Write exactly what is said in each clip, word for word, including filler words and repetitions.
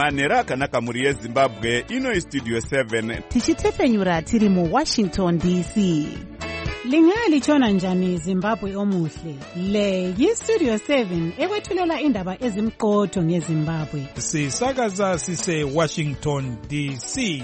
manhero akanaka mhuri yezimbabwe. Ino istudio seven tichitefenyura tiri muwashington D C. Lingalitshona njani Zimbabwe omuhle? Le yistudio seven ekwethulela indaba ezimqotho ngeZimbabwe. Sisakaza sise Washington D C.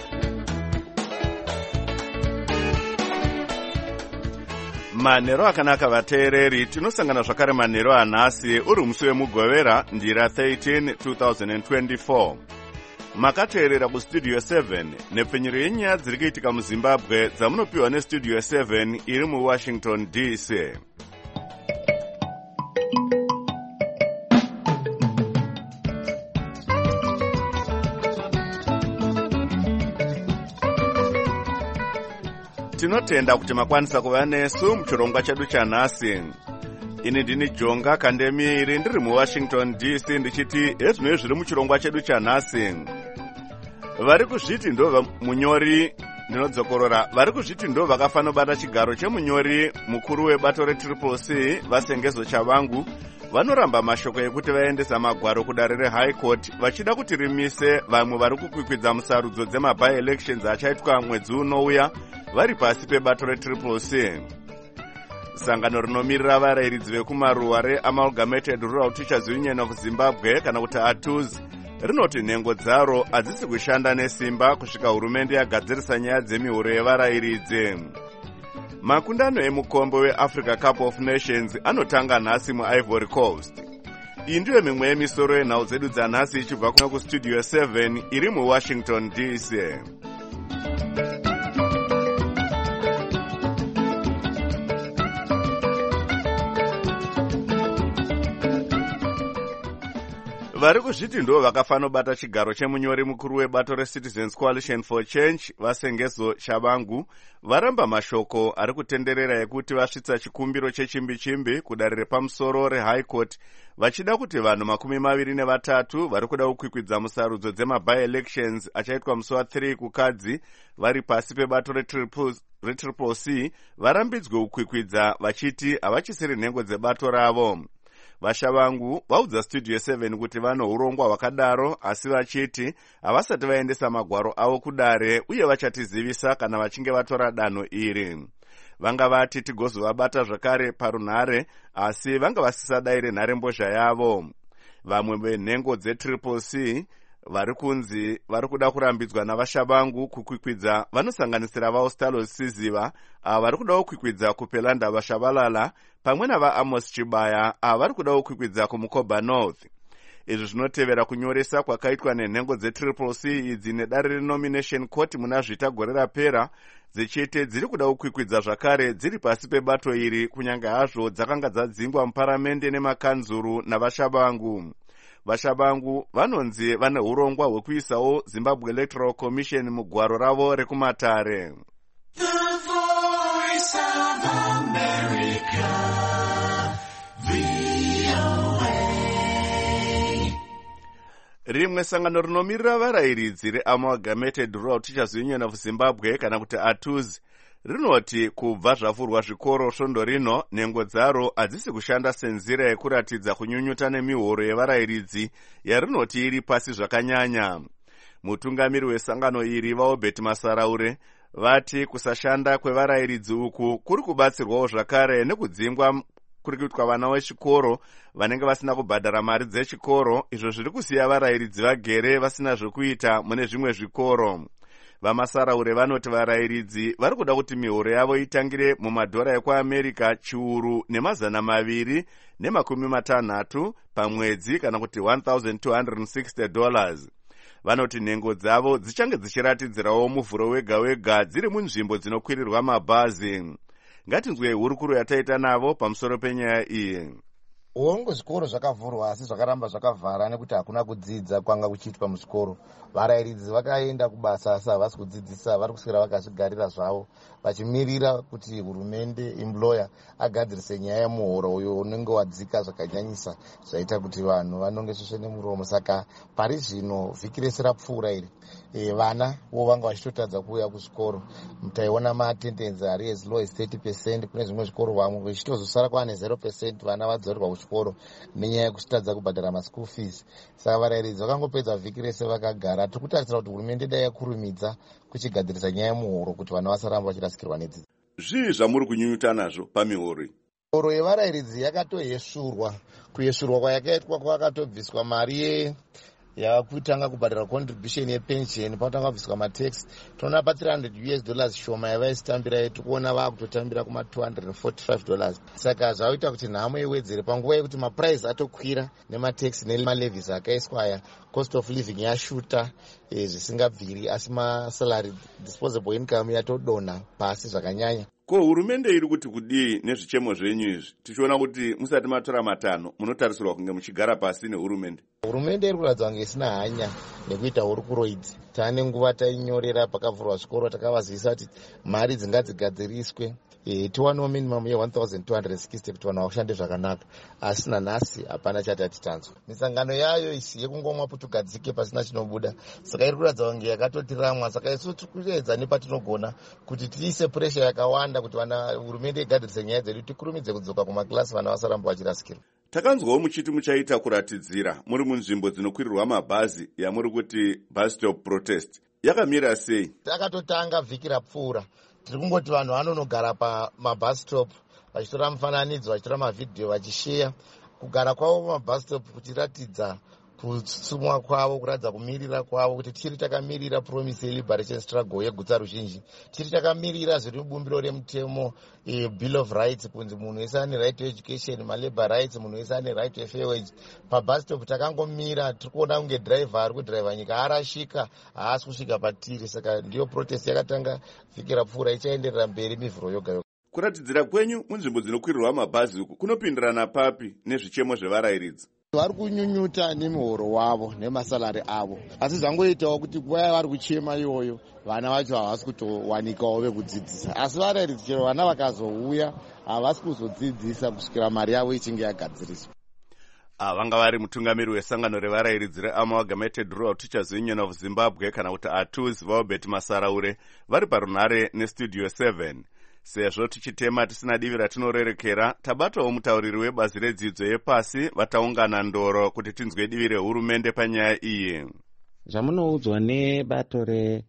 manhero akanaka vateereri, tinosangana zvakare manhero anhasi uri musi wemugovera ndira thirteen two thousand twenty-four. Makateerera kustudio seven nepfenyuro yenyaya dziri kuitika muZimbabwe dzamunopiwa nestudio seven iri muWashington D C. Tinotenda kuti makwanisa kuva nesu muchirongwa chedu chanhasi. Ini ndini Jonga Kandemiri ndiri muWashington D C ndichiti hezvino zviri muchirongwa chedu chanhasi. Vari kuzviti ndo munyori ndinodzokorora vari kuzviti ndo vakafanobata chigaro chemunyori mukuru webato retriple C Vasengezo Chavangu vanoramba mashoko ekuti vaendesa magwaro kudare reHigh Court vachida kuti rimise vamwe vari kukwikwidza musarudzo dzema-by elections achaitwa mwedzi unouya vari pasi pebato retriple C. Sangano rinomirira varayiridzi vekumaruwa reAmalgamated Rural Teachers Union of Zimbabwe kana kuti A T U Z rinoti nhengo dzaro hadzisi kushanda nesimba kusvika hurumende yagadzirisa nyaya dzemihoro yevarayiridzi. Makundano emukombe weAfrica Cup of Nations anotanga nhasi muIvory Coast. Iyi ndiyo mimwe yemisoro yenhau dzedu dzanhasi ichibva kuno kustudio seven iri muWashington D C. Vari kuzviti ndo vakafanobata chigaro chemunyori mukuru webato reCitizens Coalition for Change Vasengezo Chavangu varamba mashoko ari kutenderera ekuti vasvitsa chikumbiro chechimbi-chimbi kudare repamusoro reHigh Court vachida kuti vanhu makumi maviri nevatatu vari kuda kukwikwidza musarudzo dzema-by elections achaitwa musi wa3 kukadzi vari pasi pebato retriple C varambidzwe kukwikwidza vachiti havachisiri nhengo dzebato ravo. Vashavangu vaudza studio seven kuti vano urongwa hwakadaro asi vachiti havasati vaendesa magwaro avo kudare uye vachatizivisa kana vachinge vatora danho iri. Vanga vati tigozovabata zvakare parunhare asi vanga vasisadaire nharembozha yavo. Vamwe venhengo dzetriple C vari kunzi vari kuda kurambidzwa navashavangu kukwikwidza vanosanganisira vaostalo Siziva ava vari kuda kukwikwidza kupelanda vashavalala pamwe navaAmos Chibaya ava vari kuda kukwikwidza kumukoba North. Izvi zvinotevera kunyoresa kwakaitwa nenhengo dzetriple C idzi nedare renomination court muna zvita gore rapera dzichiti dziri kuda kukwikwidza zvakare dziri pasi pebato iri kunyange hazvo dzakanga dzadzingwa muparamende nemakanzuru navashavangu. Vashavangu vanonzi vane urongwa hwekuisawo Zimbabwe Electoral Commission mugwaro ravo rekumatare. The Voice of America, V O A. Rimwe sangano rinomirira varayiridzi reAmalgamated Rural Teachers Union of Zimbabwe kana kuti A T U Z rinoti kubva zvavhurwa zvikoro svondo rino nhengo dzaro hadzisi kushanda senzira yekuratidza kunyunyuta nemihoro yevarayiridzi yarinoti iri pasi zvakanyanya. Mutungamiri wesangano iri vaObert Masaraure vati kusashanda kwevarayiridzi uku kuri kubatsirwawo zvakare nekudzingwa kuri kuitwa vana vechikoro vanenge vasina kubhadhara mari dzechikoro, izvo zviri kusiya varayiridzi vagere vasina zvekuita mune zvimwe zvikoro. Vamasaraure vanoti varayiridzi vari kuda kuti mihoro yavo itangire mumadhora ekuAmerica chiuru nemazana maviri nemakumi matanhatu pamwedzi kana kuti one thousand two hundred sixty dollars. Vanoti nhengo dzavo dzichange dzichiratidzirawo muvhuro wega wega dziri munzvimbo dzinokwirirwa mabhazi. Ngatinzwe hurukuro yataita navo pamusoro penyaya iyi. Ongo zvikoro zvakavhurwa asi zvakaramba zvakavhara nekuti hakuna kudzidza kwanga kuchiitwa muzvikoro. Varayiridzi vakaenda kubasa asi havasi kudzidzisa, vari kuswera vakazvigarira zvavo vachimirira kuti hurumende employer agadzirise nyaya yemuhoro uyo unenge wadzika zvakanyanyisa zvaita kuti vanhu vanongesvesve nemuromo. Saka pari zvino vhiki rese rapfuura iri e, vana vo vanga vachitotadza kuuya kuzvikoro. Mutaiona maattendance ari as low as thirty percent. Kune zvimwe zvikoro vamwe vachitozosara kwane zero percent vana vadzorerwa kuchikoro. muzvikoro nenyaya yekusitadza kubhadhara maschool fees. Saka varairidzi vakangopedza vhiki rese vakagara. Tiri kutarisira kuti hurumende dai yakurumidza kuchigadzirisa nyaya yemuhoro kuti vana vasaramba vachirasikirwa nedzidzo. Zvii zvamuri kunyunyuta nazvo pamihoro iyi? Mihoro yevarairidzi yakatoyesurwa. Kuyesurwa kwayakaitwa kwakatobviswa mari ye yakutanga kubhadhara contribution yepension, pakutanga kubviswa matax. Tinoona pa three hundred US dollars shoma yavaisitambira yetu kuona vakutotambira kuma two hundred forty-five dollars. Saka zvaita kuti nhamo iwedzere panguva yekuti maprice atokwira nematax nemalevies akaiswa aya, cost of living yashuta eh, zvisingabviri, asi masalary disposable income yatodonha pasi zvakanyanya. Ko hurumende iri kuti kudii nezvichemo zvenyu izvi? Tichiona kuti musati matora matanho munotarisirwa kunge muchigara pasi nehurumende. Hurumende iri kuratidza kunge isina hanya nekuita hurukuroidzi. Taane nguva tainyorera pakavhurwa zvikoro takavazivisa kuti mari dzingadzigadziriswe e, tiwanewo minimum ye one thousand two hundred sixty kuti vanhu vashande zvakanaka. Asi nanhasi hapana chatati tanzwa. Misangano yayo isi yekungomwa putugadzike pasina chinobuda. Saka iri kuratidza kunge yakatotiramwa. Saka isu tiri kuedza nepatinogona kuti tiise pressure yakawanda kuti vana hurumende igadzirise nyaya dzedu, tikurumidze kudzoka kumaklasi vana vasaramba vachirasikirwa. Takanzwawo muchiti muchaita kuratidzira muri munzvimbo dzinokwirirwa mabhazi yamuri kuti bus stop protest. Yakamira sei? Takatotanga vhiki rapfuura. Tiri kungoti vanhu vanonogara pamabus stop vachitora mufananidzo, vachitora mavhidhiyo, vachishare kugara kwavo pamabus stop, kuchiratidza kutsumwa kwavo, kuratidza kumirira kwavo, kuti tiri takamirira promise ye-liberation struggle yeguta ruzhinji. Tiri takamirira zviri mubumbiro remutemo e, Bill of Rights, kunzi munhu wese ane right to education, ma-labor rights, munhu wese ane right to fair wage. Pabus stop takangomira, tiri kuona kunge driver ari kudhiraivha nyika arashika, haasi kusvika patiri. Saka ndiyo protest yakatanga vhiki rapfuura, ichaenderera mberi mivhuro yoga yoga. Kuratidzira kwenyu munzvimbo dzinokwirirwa mabhazi uku kunopindirana papi nezvichemo zvevarairidzi? Vari kunyunyuta nemuhoro wavo nemasalari avo, asi zvangoitawo kuti nguva yavari kuchema iyoyo vana vacho havasi kutowanikawo vekudzidzisa. Asi varairidzi chero vana vakazouya havasi kuzodzidzisa kusvikira mari yavo ichinge yagadziriswa. Vanga vari mutungamiri wesangano revarairidzi reAmalgamated Rural Teachers Union of Zimbabwe kana kuti A T U Z, Vaobert Masaraure, vari parunhare nestudio seven. Sezvo tichitema tisina divi ratinorerekera, tabatawo mutauriri webazi redzidzo yepasi vataungana ndoro kuti tinzwe divi rehurumende panyaya iyi. Zvamunoudzwa nebato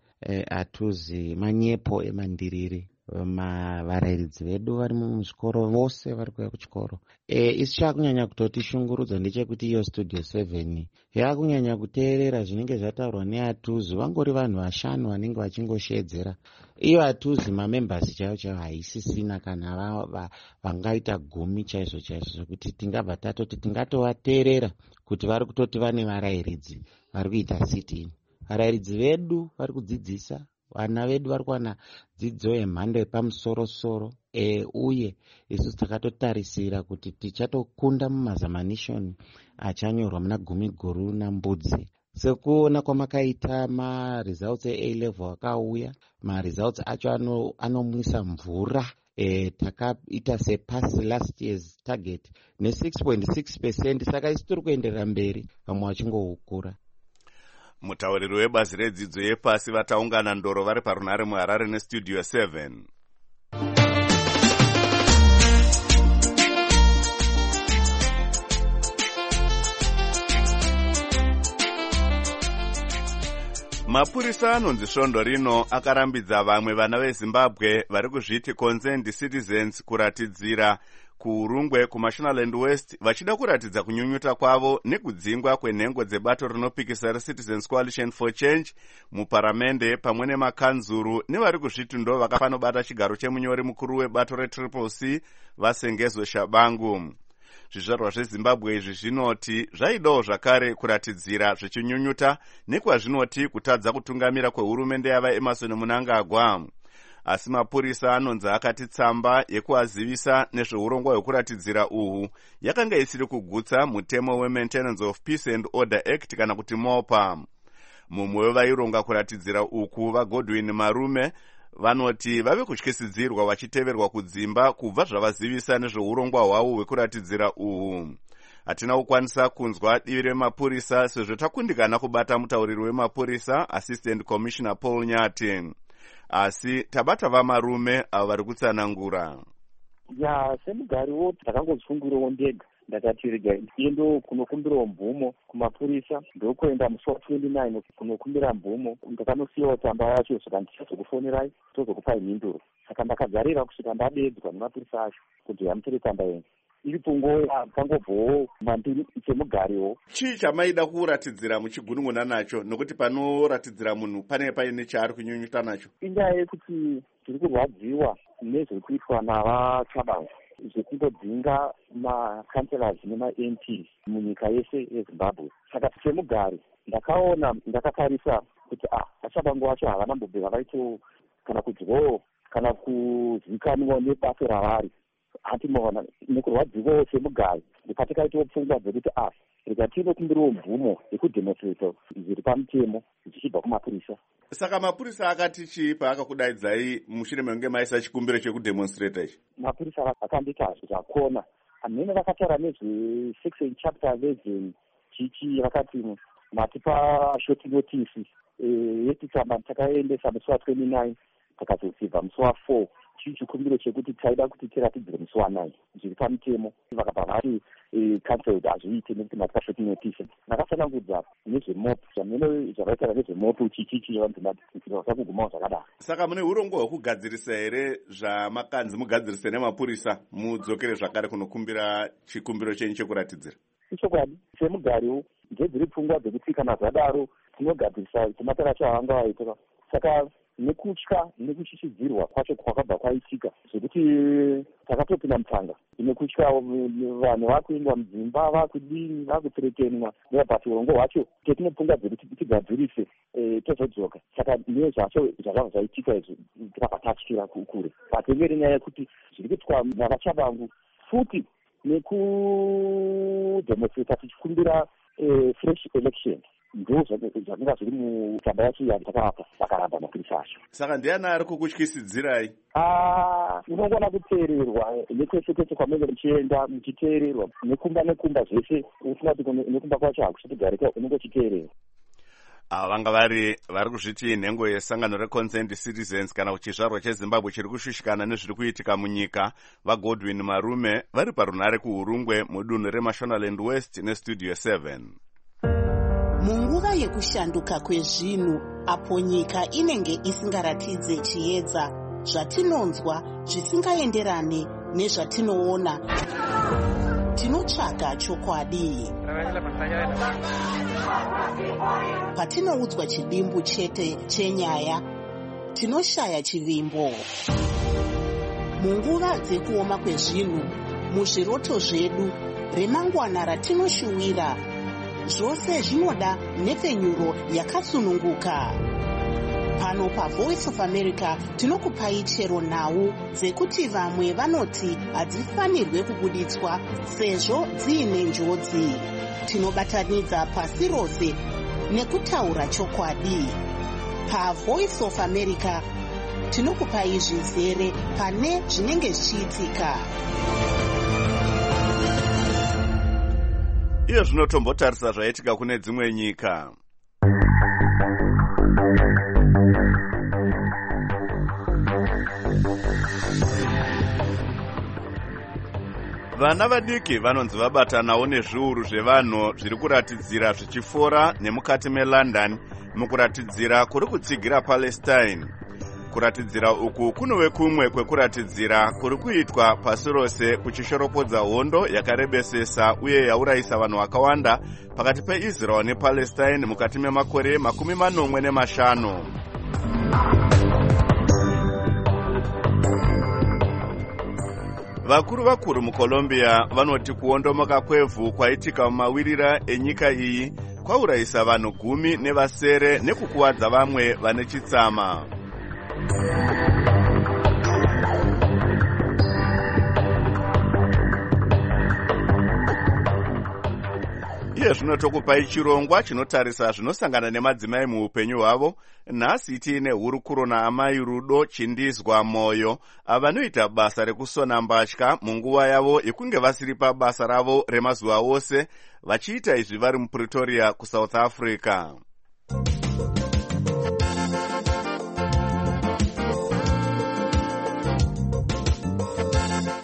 reA T U Z manyepo emandiriri. Varairidzi vedu vari muzvikoro vose vari kuuya kuchikoro. E, isi chakunyanya kutotishungurudza ndechekuti iyo studio seven yakunyanya kuteerera zvinenge zvataurwa neA T U Z. Vangori vanhu vashanu vanenge vachingoshedzera. Iyo A T U Z mamembers chaivo chaivo haisisina kana vangaita gumi chaizvo chaizvo, zvokuti tingabva tatoti tingatovateerera kuti vari kutoti vane varairidzi vari kuita sitini. Varairidzi vedu vari kudzidzisa, vana vedu vari kuwana dzidzo yemhando yepamusoro-soro, e, uye isusu takatotarisira kuti tichatokunda mumazamanishoni achanyorwa muna gumi guru nambudzi. Sekuona kwamakaita maresults e-A level akauya, maresults acho ano, anomwisa mvura. E, takaita sepasi last year's target ne six point six percent. Saka isi tiri kuenderera mberi, vamwe vachingoukura. Mutauriri webazi redzidzo yepasi vataungana ndoro vari parunhare muHarare nestudio seven. Mapurisa anonzi svondo rino akarambidza vamwe vana veZimbabwe vari kuzviti concerned citizens kuratidzira kuurungwe kuMashonaland West vachida kuratidza kunyunyuta kwavo nekudzingwa kwenhengo dzebato rinopikisa reCitizens Coalition for Change muparamende pamwe nemakanzuru nevari kuzviti ndo vakafanobata chigaro chemunyori mukuru webato reTriple C Vasengezo Shabangu. Zvizvarwa zveZimbabwe izvi zvinoti zvaidawo zvakare kuratidzira zvichinyunyuta nekwazvinoti kutadza kutungamira kwehurumende yava Emerson Mnangagwa. Asi mapurisa anonzi akati tsamba yekuazivisa nezveurongwa hwekuratidzira uhu yakanga isiri kugutsa mutemo weMaintenance of Peace and Order Act kana kuti MOPA. Mumwe wevaironga kuratidzira uku vaGodwin Marume vanoti vave kutyisidzirwa vachiteverwa kudzimba kubva zvavazivisa nezveurongwa hwavo hwekuratidzira uhu. Hatina kukwanisa kunzwa divi remapurisa sezvo takundikana kubata mutauriri wemapurisa Assistant Commissioner Paul Nyati. Asi tabata vamarume avo vari kutsanangura. Ya semugariwo takangozvifungirawo ndega ndakati regai ndiendo kunokumbirawo mvumo kumapurisa ndokuenda musi wa twenty-nine kunokumbira mvumo. Ndakanosiyawo tsamba yacho saka ndichazokufonerai tozokupai mhinduro. Saka ndakagarira kusvika ndadedzwa nemapurisa acho kuti hamutore tsamba yenyu iripo nguva pangobvowo mandiri semugariwo. Chii chamaida kuratidzira muchigunun'una nacho nokuti panoratidzira munhu pane paine chaari kunyunyuta nacho? Inyaya yekuti tiri kurwadziwa nezviri kuitwa navachabangu zvekungodzinga makanselas nema-M Ps munyika yese yeZimbabwe. Saka semugari ndakaona ndakatarisa kuti ah vachabangu vacho havana mbobve vavaito kana kudyiwawo kana kuzivikanwa nebasa ravari. Hatimoona nekurwadziwawo semugari ndikatikaitawo pfungwa dzekuti ah rega tinokumbirawo mvumo yekudhemonstrata zviri pamutemo zvichibva kumapurisa. Saka mapurisa akati chii paakakudaidzai mushure mekunge maisa chikumbiro chekudhemonstrata ichi? Mapurisa akandita zvakona amene vakataura nezvesection chapter eleven chichi vakati matipa short notice yetitsamba takaendesa musi wa twenty-nine takazosibva musi wa four chii chikumbiro chekuti taida kuti tiratidzire musi wa nine zviri pamutemo. Vakabva vari cancelled hazviite nekuti matipa short notice. Ndakasanangudza nezvemopo zvamene zvakaita nezvemopo chichichi vasakugumawo zvakadaro. Saka mune urongo hwekugadzirisa here zvamakanzi mugadzirise nemapurisa mudzokere zvakare kunokumbira chikumbiro chenyu chekuratidzira? Ichokwadi semugariwo ndedziri pfungwa dzekuti kana zvadaro tinogadzirisa chimatara chavanga vaita. Saka nekutya nekushishiridzirwa kwacho kwakabva kwaitika zvekuti takatopinda mutsanga nekutya vanhu vakuendwa mudzimba vakudini vakutserekenwa nevabati urongo hwacho tetinopfunga dzekuti tigadzirise tozodzoka. Saka nezvacho zvakabva zvaitika izvi tikabva tatyira kure patengere nyaya yekuti zviri kuitwa navachabangu futi nekudhemonstrata tichikumbira fresh election ndo zvakanga zviri mutsamba yacho yatakavapa vakaramba mapurisa acho. Saka ndiani ari kukutyisidzirai? Unongona kuteererwa nekwese kwese kwamenge muchienda muchiteererwa nekumba nekumba zvese usina kuti nekumba kwacho hakuchitigarika unenge uchiteererwa. Ava vanga vari vari kuzviti nhengo yesangano reConsent Citizens kana kuchizvarwa cheZimbabwe chiri kushushikana nezviri kuitika munyika. vaGodwin Marume vari parunhare kuHurungwe mudunhu reMashonaland West neStudio seven. Munguva yekushanduka kwezvinhu apo nyika inenge isingaratidze chiedza zvatinonzwa zvisingaenderane nezvatinoona, tinotsvaga chokwadi. Patinoudzwa chidimbu chete chenyaya, tinoshaya chivimbo. Munguva dzekuoma kwezvinhu, muzviroto zvedu, remangwana ratinoshuwira, zvose zvinoda nhepfenyuro yakasununguka. Pano paVoice of America tinokupai chero nhau dzekuti vamwe vanoti hadzifanirwe kubuditswa sezvo dziine njodzi. Tinobatanidza pasi rose nekutaura chokwadi. PaVoice of America tinokupai zvizere pane zvinenge zvichiitika. Iyo zvinotombotarisa zvaitika kune dzimwe nyika. Vana vadiki vanonzi vabatanawo nezviuru zvevanhu zviri kuratidzira zvichifora nemukati meLondon mukuratidzira kuri kutsigira Palestine. Kuratidzira uku kunove kumwe kwekuratidzira kuri kuitwa pasi rose kuchishoropodza hondo yakarebesesa uye yaurayisa vanhu vakawanda pakati peIsrael nePalestine mukati memakore makumi manomwe nemashanu. Vakuru vakuru muColombia vanoti kuondomoka kwevhu kwaitika mumawirira enyika iyi kwaurayisa vanhu gumi nevasere nekukuwadza vamwe vane chitsama. Iye zvino tokupai chirongwa chinotarisa zvinosangana nemadzimai muupenyu hwavo. Nhasi tiine hurukuro naamai Rudo Chindizwa Moyo avanoita basa rekusona mbatya munguva yavo yekunge vasiri pabasa ravo remazuva ose, vachiita izvi vari muPretoria kuSouth Africa.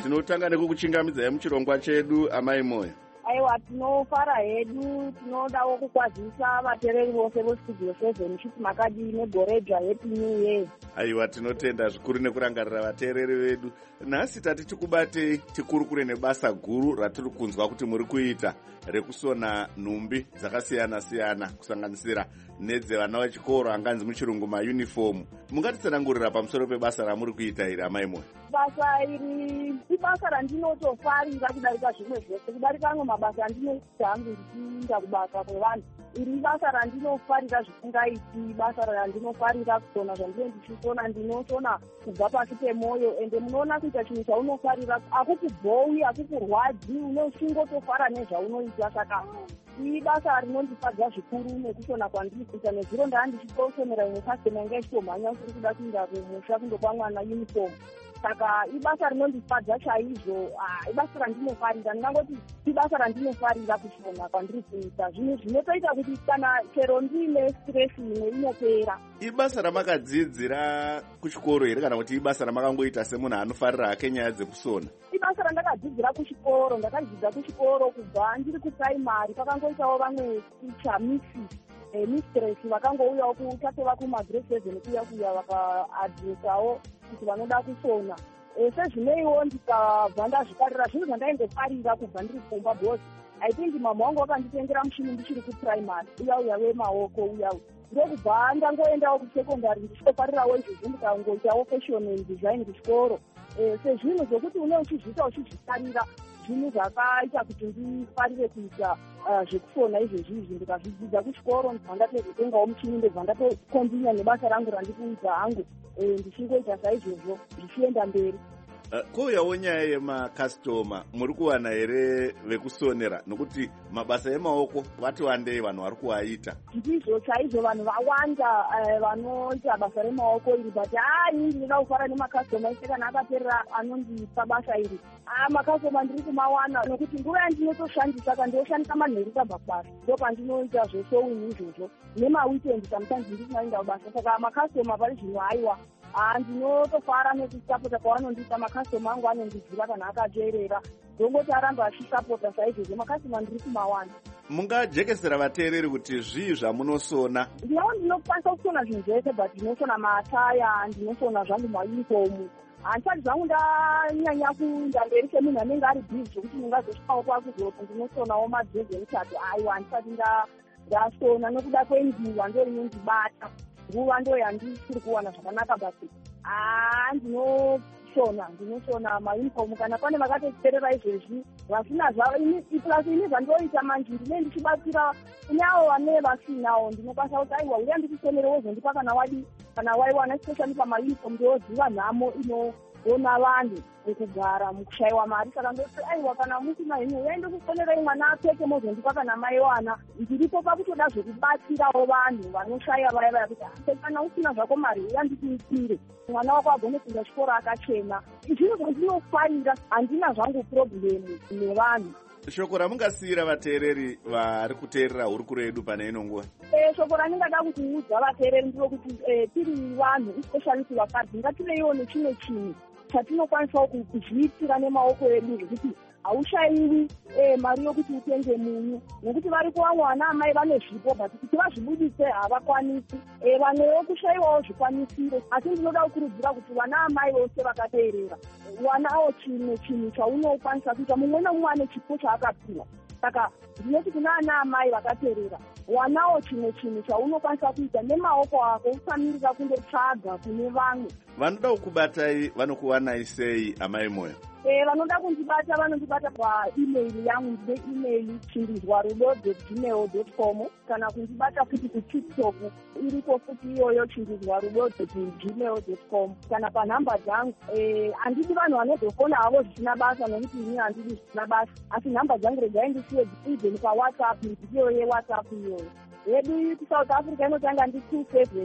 tinotanga nekukuchingamidzai muchirongwa chedu amai moyo. Aiwa, tinofara hedu, tinodawo kukwazisa vateereri vose vestudio seven kuti makadini gore dzva happy new year. Aiwa, tinotenda zvikuru nekurangarira vateereri vedu. Nhasi tati tikubatei tikurukure nebasa guru ratiri kunzwa kuti muri kuita rekusona nhumbi dzakasiyana siyana kusanganisira nedzevana vechikoro anganzi muchirungu maunifomu. Mungatitsanangurira pamusoro pebasa ramuri kuita iri amai moyo? Basa iri ibasa randinotofarira kudarika zvimwe zvose, kudarika amwe mabasa andinoita hangu ndichiinda kubasa kwevanhu. Iri basa randinofarira zvisingaiti, basa randinofarira kusona zvandinenge ndichisona, ndinosona kubva pasi pemwoyo. Ende munoona kuita chinhu chaunofarira akukubhowi, akukurwadzi, unosingotofara nezvaunoita. Saka iri basa rinondifadza zvikuru nekusona kwandiri kuita, nezviro ndaa ndichitosonera imwe kasitoma inga ichitomhanya kuri kuda kuinda kumusha kundopa mwana uniform. Saka ibasa rinondifadza chaizvo, ibasa randinofarira. Ndingangoti ibasa randinofarira kusona kwandiri kuita. Zvinhu zvinotoita kuti kana chero ndiine stress imwe inopera. Ibasa ramakadzidzira kuchikoro here kana kuti ibasa ramakangoita semunhu anofarira hake nyaya dzekusona? Ibasa randakadzidzira kuchikoro, ndakadzidza kuchikoro kubva ndiri kuprimary. Pakangoitawo vamwe ticha misi mistress vakangouyawo kutatova kumagrade seven kuya kuya vakaadresawo kuti vanoda kusona. Sezvineiwo ndikabva ndazvifarira zvinhu zvandaingofarira kubva ndiri kumba bhozi. I think mama wangu vakanditengera muchini ndichiri kuprimary uya uya wemaoko uya uya. Ndokubva ndangoendawo kusekondari ndichitofarirawo izvozvo ndikangoitawo fashion and design kuchikoro. Sezvinhu zvokuti une uchizviita uchizvifarira zvinhu zvakaita kuti ndifarire kuita zvekusona izvezvi izvi ndikazvidzidza kuchikoro ndandatozotengawo muchini ndobva ndatokontinya nebasa rangu randikuita hangu ndichingoita saizvozvo zvichienda mberi. Kouyawo nyaya yemakastoma, muri kuwana here vekusonera? Nokuti mabasa emaoko vati wandei vanhu vari kuaita. Ndizvo chaizvo, vanhu vawanda vanoita basa remaoko iri, but hai ndinoda kufara nemakastoma ese kana akaperera anondipa basa iri. Makastoma ndiri kumawana nokuti nguva yandinotoshandisa kandoshandisa manheru tabva kubasa ndopandinoita zvesowini izvozvo nemaweekend sometimes ndisinaenda kubasa. Saka makastoma pari zvino haiwa ndinotofara nekusapota kwavanondiita. Makastoma angu anondiziva kana akateerera, ndongoti aramba achisapota saizvozvo. Makastoma ndiri kumawana. Mungajekesera vateereri kuti zvii zvamunosona? Ndinawo ndinokwanisa kusona zvinhu zvese, but ndinosona mataya, ndinosona zvangu maunifomu. Handisati zvangu ndanyanya kuenda mberi semunhu anenge ari bhizi zvokuti ndingazosvikawo kwakuzoti ndinosonawo madhezi emutatu. Aiwa, handisati ndasona nokuda kwenguva ndo inondibata. Nguva ndo yandisiri kuwana zvakanaka, basi haa ndinosona ndinosona maunifomu. Kana pane vakatoteerera izvezvi vasina zvavo, plus ini zvandoita manje ndine ndichibatsira kuneavo vane vasinawo. Ndinokwanisa kuti aiwa uya ndikusonerewo zondipa kana wadi kana waiwana especially pamaunifomu ndoziva nhamo inoona vanhu mukugara mukushayiwa mari. Saka ndoti aiwa kana musina henyu uyaende kusonerai mwana apfeke mozondipa kana maiwana. Ndiripo pakutoda zvokubatsirawo vanhu vanoshaya vaya vaya kuti kana usina zvako mari uya ndikuitire mwana wako agone kuenda chikoro akachena. Zvinhu zvandinofarira, handina zvangu problemu nevanhu. Shoko ramungasiyira vateereri vari kuteerera hurukuro yedu pane ino nguva? Shoko randingada kutiudza vateereri nderokuti tiri vanhu especially kuvakadzi ngativeiwo nechimwe chinhu chatinokwanisawo kuzviitira nemaoko edu, zvekuti haushayiwi mari yokuti utenge munyu, nokuti vari kuvamwe vana amai vane zvipo but kuti vazvibudise havakwanisi. Vamwewo kushayiwawo zvikwanisiro, asi ndinoda kukurudzira kuti vana amai vose vakateerera wanawo chimwe chinhu chaunokwanisa kuita. Mumwe nomumwe ane chipo chaakapiwa. Saka ndinoti kuna ana amai vakateerera wanawo chimwe chinhu chaunokwanisa kuita nemaoko ako, usamirira kundotsvaga kune vamwe. Vanoda kukubatai vanokuwanai sei amai moyo? Vanoda kundibata vanondibata paemail yangu, ndine email chindizwa rudo at gmail dot com, kana kundibata futi kutiktok iripo futi iyoyo chindizwa rudo at gmail dot com, kana panhamba dzangu. Handidi vanhu vanozofona havo zvisina basa nokuti ini handidi zvisina basa, asi nhamba dzangu regai ndisiye even pawhatsapp, ndiyo yewhatsapp iyoyo. Yedu iri kuSouth Africa inotanga ndi two seven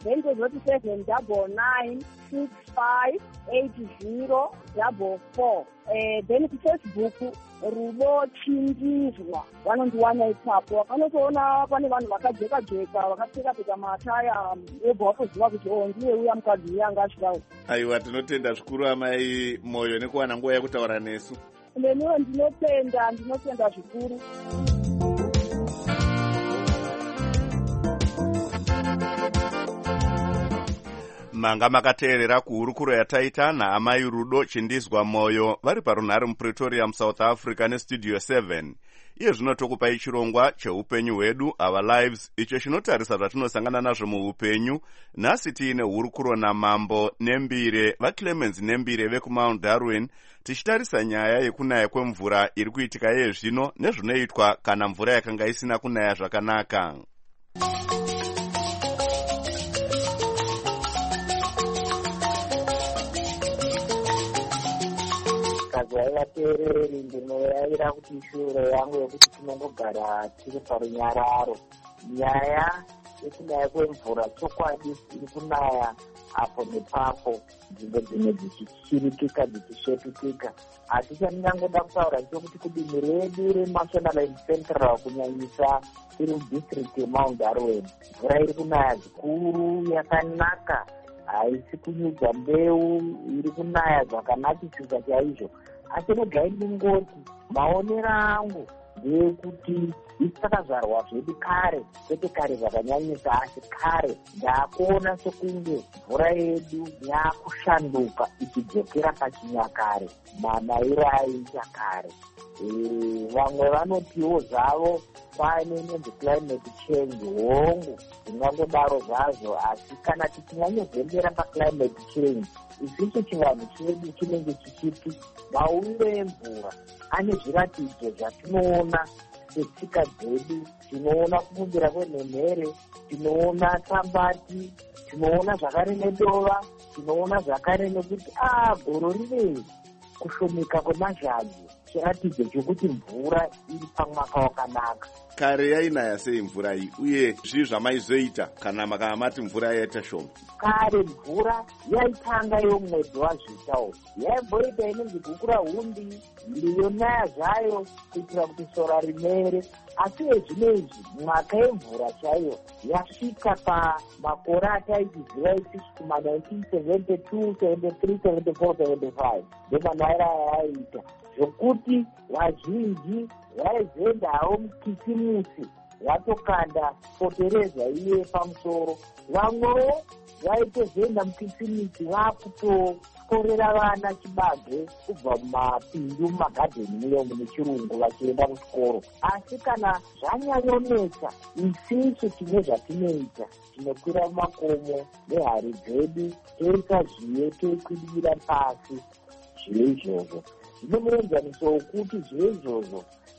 then tozoti seven double nine six five eight zero double four. Eh, then kufacebook Rudo Chindizwa vanondiwana ipapo. Vanotoona pane vanhu vakajeka jeka vakapfeka pfeka mataya wobva watoziva kuti o ndiye uya mukadzi uya anga asvikawo. Aiwa, tinotenda zvikuru amai Moyo nekuwana nguva yekutaura nesu. Neniwo ndinotenda ndinotenda zvikuru. Manga makateerera kuhurukuro yataita naamai Rudo Chindizwa Moyo vari parunhare muPretoria muSouth Africa nestudio seven. Iye zvino tokupai chirongwa cheupenyu hwedu, Our Lives, icho chinotarisa zvatinosangana nazvo muupenyu. Nhasi tiine hurukuro naMambo Nembire, vaClemens Nembire vekuMount Darwin, tichitarisa nyaya yekunaya kwemvura iri kuitika iye zvino nezvinoitwa kana mvura yakanga isina kunaya zvakanaka. Vateereri ndinoyayira kuti shure yangu yekuti tinongogara tiri parunyararo. Nyaya yekunaya kwemvura chokwadi iri kunaya apo nepapo, nzvimbo dzimwe dzichichirikika dzichisvetukika. Asi chandingangoda kutaura ndechekuti kudini redu reMashonaland Central kunyanyisa iri mudistrict yeMount Darwin, mvura iri kunaya zvikuru yakanaka, haisi kunyudza mbeu, iri kunaya zvakanakisisa chaizvo. Asi regai ndingoti maonero angu ndeyekuti isakazvarwa zvedu kare, kwete kare zvakanyanyisa, asi kare ndakuona sekunge mvura yedu yakushanduka ichidzokera pachinyakare, manaira aiita kare. Vamwe vanotiwo zvavo kwaane nenzi climate change, hongu zvingangodaro zvazvo, asi kana tichinyanyozembera paclimate change, isicho chivanhu chedu chinenge chichiti mauwiro emvura ane zviratidzo zvatinoona setsika dzedu. Tinoona kubumbira kwenhemhere, tinoona tsambati, tinoona zvakare nedova, tinoona zvakare nekuti a goro rinei kushomeka kwemazhanzi, chiratidzo chokuti mvura iri pamwaka wakanaka. Kare yainaya sei mvura iyi, uye zvii zvamaizoita kana makava mati mvura yaita shoma? Kare mvura yaitanga yomwedzi wazvitawo, yaimboita inonzi gukura hundi, ndiyonaya zvayo kuitira kuti sora rimere. Asi ezvinezvi mwaka yemvura chaiyo yasvika pamakore ataitiziva isusu kuma-nineteen seventy-two, seventy-three, seventy-four, seventy-five ndemanaira yayaita, zvokuti vazhinji vaizendawo mukisimusi watokanda fotereza iye pamusoro. Vamwewo vaitozenda mukisimusi vakutokorera vana chibage kubva mumapindu mumagadheni muyo mune chirungu vachienda kuchikoro. Asi kana zvanyanyonetsa, isisu tine zvatinoita, tinokwira mumakomo nehari dzedu toisa zviyo toikwidira pasi zviyo izvozvo. Zvinomuenzaniso wekuti zviyo izvozvo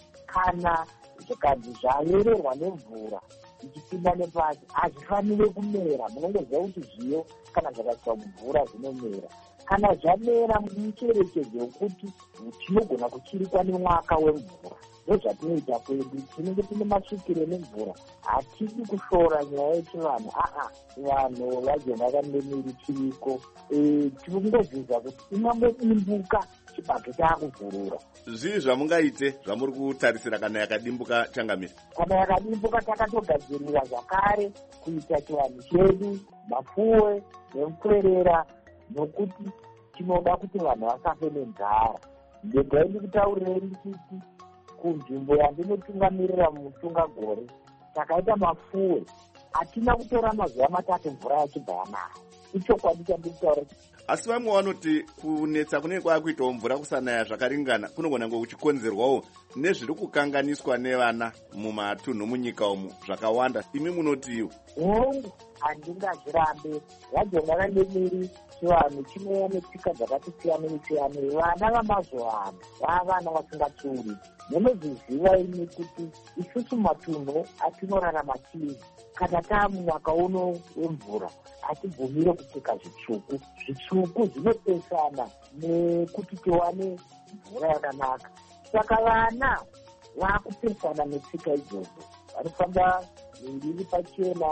kana zvikanzi zvaererwa nemvura ichipinda nepasi hazvifanire kumera. Munongoziva kuti zviyo kana zvakaiswa mvura zvinomera. Kana zvamera mucherechedzo wekuti tinogona kuchirikwa nemwaka wemvura. Ndozvatinoita kwedu, tinenge tine masvikiro nemvura, hatidi kushora nyaya yechivanhu. Aa, vanhu vagenda kandemiri chiriko, tinongoziva kuti inongodimbuka chibage chaakuvhurura. Zvii zvamungaite zvamuri kutarisira kana yakadimbuka changamira? Kana yakadimbuka takatogadzirira zvakare kuita chivanhu chedu, mafuwe nemukwerera, nokuti tinoda kuti vanhu vasafe nenzara. Ndegaini kutaurirei kuti kunzvimbo yandinotungamirira mumutunga gore takaita mafuwe, hatina kutora mazuva matatu mvura yachibva yanaya. Ichokwadi chandikutaura. Asi vamwe vanoti kunetsa kunenge kwakuitawo mvura kusanaya zvakaringana kunogona kunge kuchikonzerwawo nezviri kukanganiswa nevana mumatunhu munyika umu zvakawanda. Imi munotiwo? Hongu, handingazvirambe. Vagenda vandemiri chivanhu chinouya netsika dzakati siyane siyane. Vana vamazuva ano vava vana vasingatsuri. Munozviziva imi kuti isusu matunhu atinorarama tiri, kana taamumwaka uno wemvura hatibvumire kupfeka zvitsvuku. Zvitsvuku zvinopesana nekuti tiwane mvura yakanaka. Saka vana vakupesana netsika idzodzo, vanofamba miri pachena,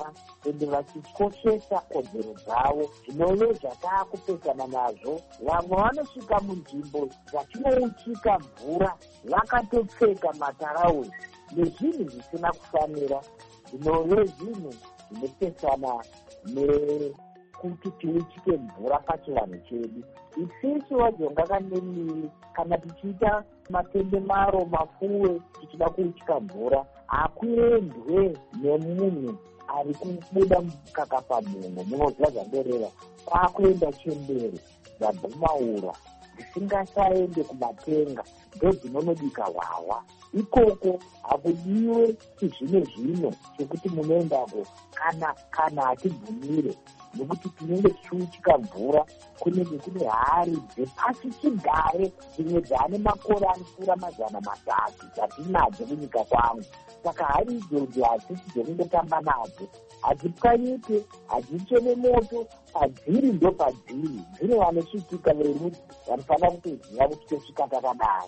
ende vachikoshesa kodzero dzavo zvinove zvataakupesana nazvo. Vamwe vanosvika munzvimbo dzatinouchika mvura vakatopfeka matarauzi nezvinhu zvisina kufanira, zvinove zvinhu zvinopesana nekuti tiuchike mvura pachivanhu chedu. Isisi wajonga kanemiri kana tichiita matendemaro mafuwe tichida kuuchika mvura, hakuendwe nemunhu ari kubuda mukaka pamunhu munozwa zvamberera, kwakuenda chembere dzabhumaura dzisingasaende kumatenga ndodzinonobika hwawa. Ikoko hakudiwe chizvino zvino chekuti munoendako kana kana hatibvumire, nekuti tinenge tichiuchika mvura kunenge kune hari dzepasi chigare dzimwe dzane makore anopfuura mazana matatu dzatinadzo kunyika kwangu. Saka hari idzodzo hadzisi dzekungotamba nadzo, hadzipwanyike, hadzichene moto, padziri ndo padziri. Dzine vanosvikika veruti vanofanira kutoziva kuti tosvika takadai.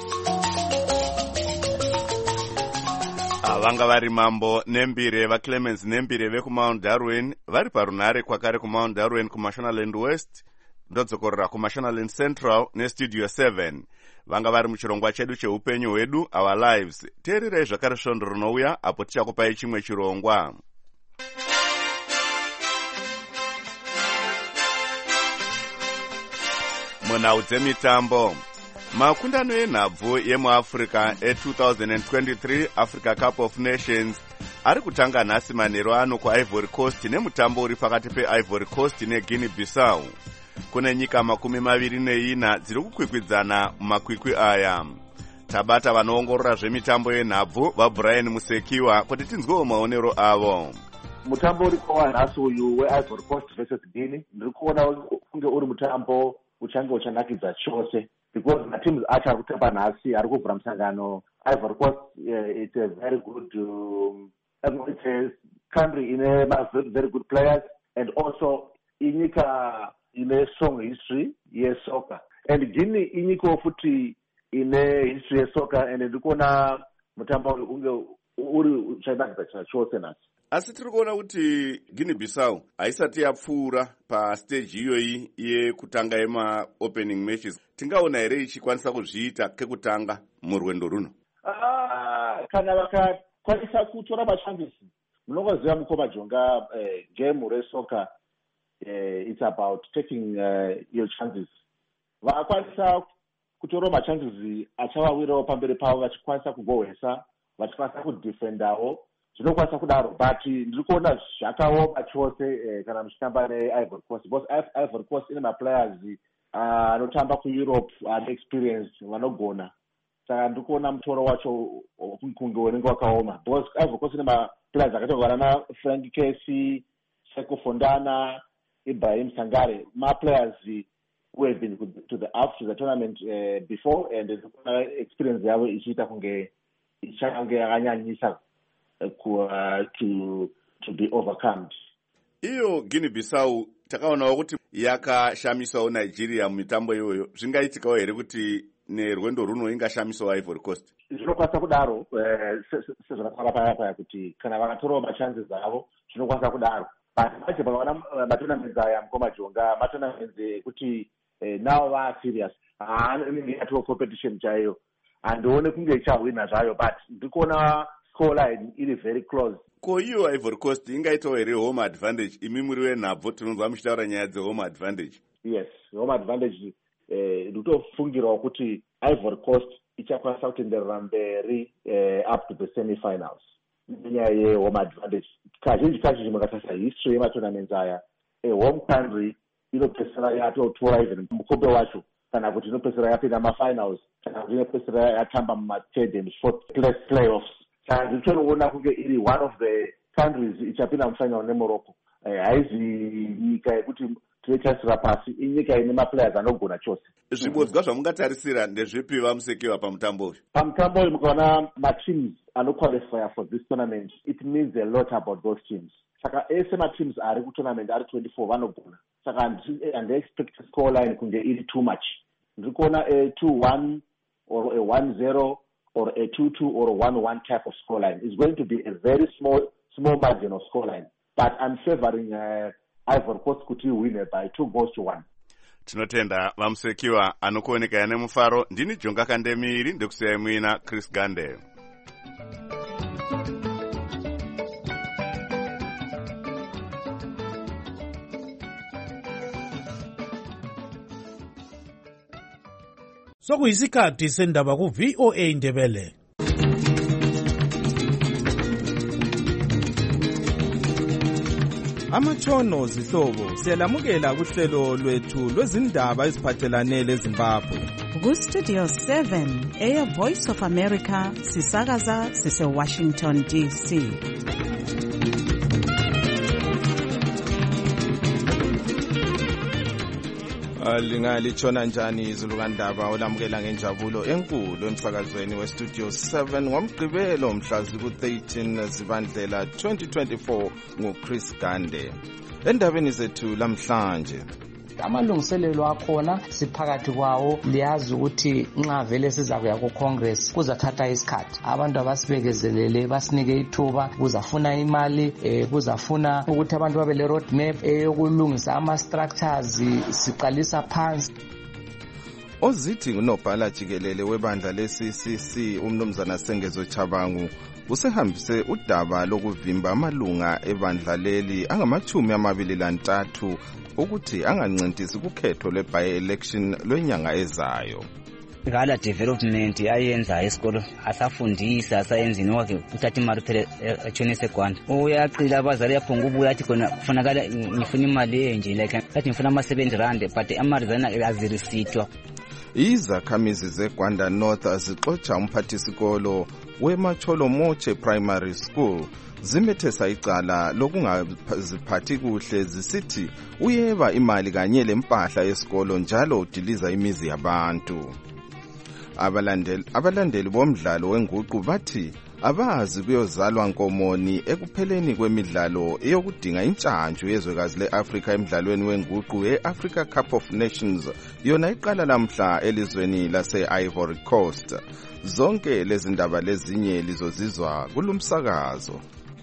Vanga vari Mambo Nembire vaClemens Nembire vekumount Darwin vari parunhare kwakare kumount Darwin kumashonaland west ndodzokorera kumashonaland central nestudio seven. Vanga vari muchirongwa chedu cheupenyu hwedu our lives. Teererai zvakare svondo rinouya apo tichakupai chimwe chirongwa. Munhau dzemitambo, makundano enhabvu yemuafrica e-twenty twenty-three Africa Cup of Nations ari kutanga nhasi manheru ano kuivory coast nemutambo uri pakati peivory coast neguinea bissau. Kune nyika makumi maviri neina dziri kukwikwidzana mumakwikwi aya. Tabata vanoongorora zvemitambo yenhabvu vaBrian Musekiwa kuti tinzwewo maonero avo. Mutambo uri kuwa nhasi uyu weivory coast versus guinea ndiri kuona kunge uri mutambo uchange uchanakidza chose, because mateams acho ari kutamba nhasi ari kuvhura musangano. Ivory Coast, uh, it's a very good um, it's a country in a very, very good players, and also inyika in a strong history yes soccer, and Guinea inyika futi in a history yes soccer, and ndikuona mutambo unge uri uchanakidza chose nhasi. Asi tiri kuona kuti Guinea Bissau haisati yapfuura pastage iyoyi yekutanga yemaopening matches. Tingaona here ichikwanisa kuzviita kekutanga murwendo runo? Ah, kana vakakwanisa kutora machances. Munoziva mukoma jonga uh, game resoccer, uh, it's about taking uh, your chances. Vakakwanisa kutora machances achavawirawo pamberi pavo vachikwanisa kugohwesa, vachikwanisa kudefendawo. Zvinokwanisa kudaro, but ndiri kuona zvakaoma chose kana muchitamba neIvory Coast, because Ivory Coast ine maplayers anotamba kuEurope ane experience vanogona. Saka ndiri kuona mutoro wacho kunge unenge wakaoma, because Ivory Coast ine maplayers akatogara naFrank Casey, Seko Fondana, Ibrahim Sangare, maplayers who have been to the up to the tournament uh, before, and ndiri kuona experience yavo ichiita kunge ichange yakanyanyisa Uh, to to be overcome. Iyo Guinea Bissau takaonawo kuti yakashamisawo Nigeria mumitambo iyoyo. Zvingaitikawo here kuti nerwendo runo ingashamisawo Ivory Coast? Zvinokwanisa kudaro, sezvakataura paya paya kuti kana vakatorawo machances avo zvinokwanisa kudaro. But pakaona matournaments aya mukoma jonga, matournaments ekuti now va serious, haanenge yatoo competition chaiyo, handione kunge ichawina zvayo, but ndikuona scoreline iri very close. Ko iyo Ivory Coast ingaitawo here home advantage? Imi muri wenhabvu tinonzwa muchitaura nyaya dze-home advantage. Yes, home advantage ndikutofungirawo kuti Ivory Coast ichakwanisa kutenderera mberi up to the semi-finals nenyaya ye-home advantage. Kazhinji kazhinji mukatarisa history yematournaments aya, a home country inopedzisira yatotora even mukombe wacho, kana kuti inopedzisira yapinda mafinals, kana kuti inopedzisira yatamba muma-third and fourth place playoffs. Saka ndichinoona kunge iri one of the countries ichapinda mufinal neMorocco. Haizi nyika yekuti tinotarisira pasi, inyika ine maplayers anogona chose. Zvibodzwa zvamungatarisira ndezvipi vamusekiwa pamutambo uyu? Pamutambo uyu mukaona mateams anoqualify for this tournament, it means a lot about those teams. Saka ese mateams ari kutournament ari twenty-four vanogona. Saka handi-expect scoreline kunge iri too much. Ndiri kuona a two one or a one zero or a two two or a one one type of scoreline. It's going to be a very small small margin of scoreline. but I'm favoring uh, Ivory Coast kuti win by two goals to one. Tinotenda vamusekiwa anokuoneka yane mufaro. Ndini Jonga Kandemiri ndikusiya mwina Chris Gande. Sokuyisikhathi sendaba ku V O A Ndebele. Amatshono zihlobo siyalamukela kuhlelo lwethu lwezindaba eziphathelane leZimbabwe. Ku Studio seven eya Voice of America sisakaza sise Washington D C. Lingalitshona njani izulukandaba olamukela ngenjabulo enkulu emsakazweni we Studio seven ngomgqibelo mhla ziku thirteen Zibandlela twenty twenty-four nguChris Gande. Endabeni zethu lamhlanje amalungiselelo akhona siphakathi kwawo liyazi ukuthi nxa vele siza kuya ku Congress kuzathatha isikhathi abantu abasibekezelele basinike ithuba kuzafuna imali eh, kuzafuna ukuthi abantu babe le road map eyokulungisa ama structures siqalisa phansi. Ozithi unobhala jikelele webandla le-C C C umnumzana Sengezo Chabangu usehambise udaba lokuvimba amalunga ebandla leli angamachumi amabili lantathu ukuthi angancintisi kukhetho lwe-by-election lwenyanga ezayo. Ngala development ayenza esikolo asafundisa asayenzini wakhe uthatha imali phela etshonise eGwanda uyaqila abazali yaphonga ubuya athi khona kufanakala ngifuna imali enje like athi ngifuna ama seventy rand but amali zana azirisithwa. Izakhamizi zeGwanda North azixotsha umphathisikolo weMacholo Moche Primary School zimethesa icala lokungaziphathi kuhle zisithi uyeba imali kanye lempahla yesikolo njalo udiliza imizi yabantu. Abalandeli abalandeli bomdlalo wenguqu bathi abazi kuyozalwa nkomoni ekupheleni kwemidlalo eyokudinga intshantshu yezwekazi leAfrika emidlalweni wenguqu yeAfrica Cup of Nations yona iqala lamhla elizweni lase-Ivory Coast. Zonke lezi ndaba lezinye lizozizwa kulumsakazo.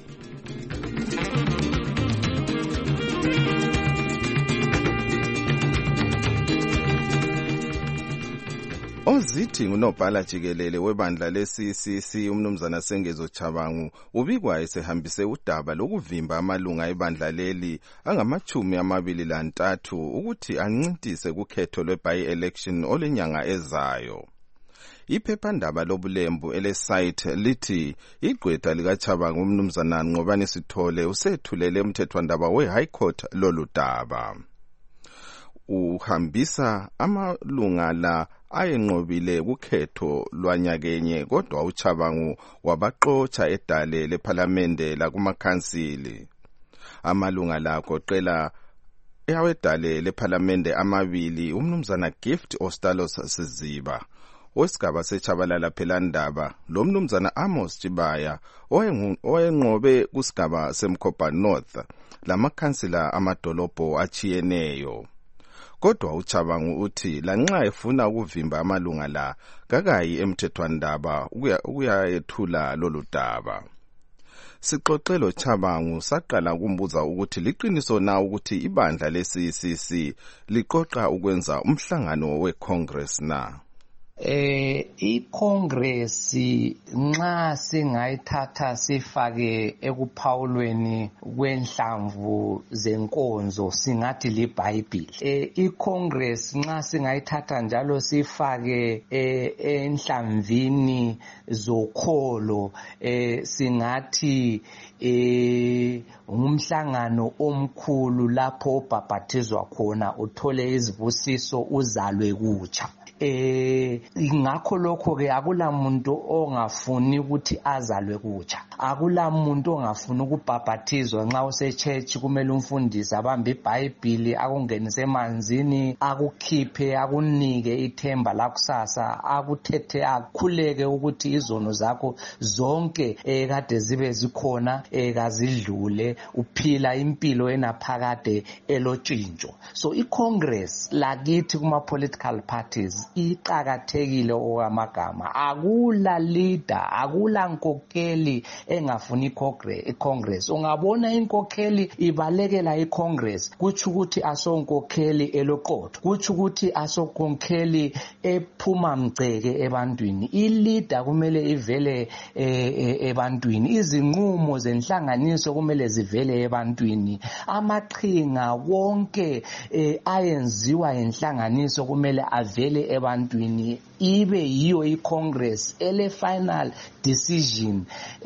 Ozithi unobhala jikelele webandla le-C C C umnumzana Sengezo Chabangu ubikwa esehambise udaba lokuvimba amalunga ebandla leli angamachumi amabili lantathu ukuthi ancintise kukhetho lwe-by-election olenyanga ezayo. Iphephandaba lobulembu elesite lithi igqwetha likaChabangu umnumzana Nqobani Sithole usethulele umthethwandaba we-High Court lolu daba. Uhambisa amalunga la ayenqobile kukhetho lwanyakenye kodwa uChabangu wabaxotsha edale leParliamente lakumakhansili. Amalunga la goqela eyawedale leParliamente amabili umnumzana Gift Ostalos Siziba wesigaba seChabalala Phelandaba lo mnumzana Amos Chibaya oyenqobe kusigaba seMkhoba North lamakhansila amadolobho achiyeneyo. Kodwa uChabangu uthi lanxa efuna ukuvimba amalunga la kakayi emthethwandaba ukuyayethula lolu daba. Sixoxelo Chabangu saqala kumbuza ukuthi liqiniso na ukuthi ibandla le-C C C liqoqa ukwenza umhlangano weCongress na. Eh iCongress nxa singayithatha sifake ekuphawulweni kwenhlamvu zenkonzo singathi liBhayibheli. Eh iCongress nxa singayithatha njalo sifake enhlamvini zokholo eh singathi eh umhlangano omkhulu lapho ubhaphathizwa khona uthole izibusiso uzalwe kutsha. Eh ngakho lokho ke akula muntu ongafuni ukuthi azalwe kutsha, akula muntu ongafuni ukubhaphathizwa nxa use church kumele umfundisi abambe iBhayibheli akungenise emanzini akukhiphe akunike ithemba lakusasa akuthethe akhuleke ukuthi izono zakho zonke ekade zibe zikhona ekazidlule uphila impilo enaphakade elotshintsho. So iCongress lakithi kuma political parties iqakathekile okwamagama. Akula leader, akula nkokheli engafuni iCongress. Ungabona inkokheli ibalekela iCongress, kutsho ukuthi asonkokheli eloqotho, kutsho ukuthi asonkokheli ephuma mgceke ebantwini. I-leader kumele ivele ebantwini, izinqumo zenhlanganiso kumele zivele ebantwini, amaqhinga wonke ayenziwa inhlanganiso kumele avele ebantwini, ibe yiyo iCongress ele final decision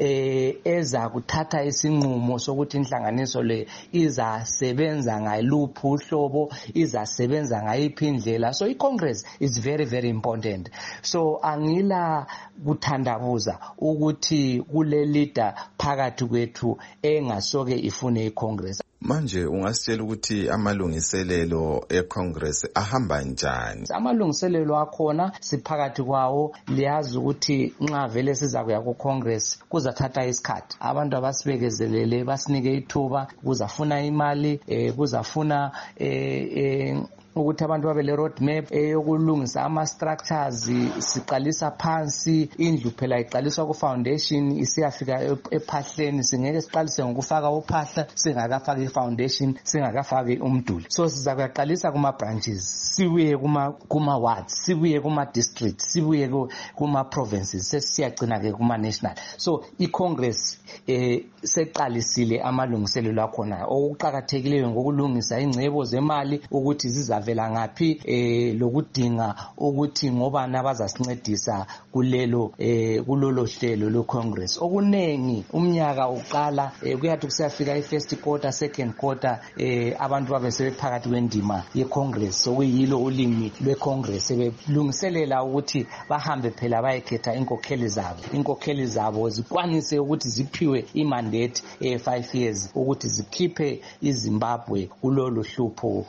eh eza kuthatha isinqumo sokuthi inhlanganiso le izasebenza ngaluphi uhlobo, izasebenza ngayiphi indlela. So iCongress is very very important. So angila kuthandabuza ukuthi kule leader phakathi kwethu engasoke ifune iCongress. Manje ungasitshela ukuthi amalungiselelo eCongress ahamba njani? Amalungiselelo akhona siphakathi kwawo, liyazi ukuthi nxa vele siza kuya kuCongress kuzathatha isikhathi. Abantu abasibekezelele basinike ithuba, kuzafuna imali, eh kuzafuna eh eh ukuthi abantu babe le road map eyokulungisa ama structures, siqalisa phansi indlu phela iqaliswa ku foundation isiyafika ephahleni, singeke siqalise ngokufaka uphahla singakafaki ifoundation, singakafaki umduli. So siza kuyaqalisa kuma branches, sibuye kuma kuma wards, sibuye kuma districts, sibuye kuma provinces, sesiyagcina ke kuma national. So iCongress eh seqalisile amalungiselelo akhona. Okuqhakathekileyo ngokulungisa ingcebo zemali ukuthi ziza vela ngaphi eh lokudinga ukuthi ngoba nabazasincedisa kulelo eh kulolo hlelo lo Congress. Okunengi umnyaka uqala eh kuyathi kusiyafika i-first quarter, second quarter eh abantu babe sebephakathi kwendima ye-Congress. So kuyilo ulimi lwe-Congress sebelungiselela ukuthi bahambe phela bayekhetha inkokheli zabo. Inkokheli zabo zikwanise ukuthi ziphiwe imandate eh five years ukuthi zikhiphe iZimbabwe kulolu hlupho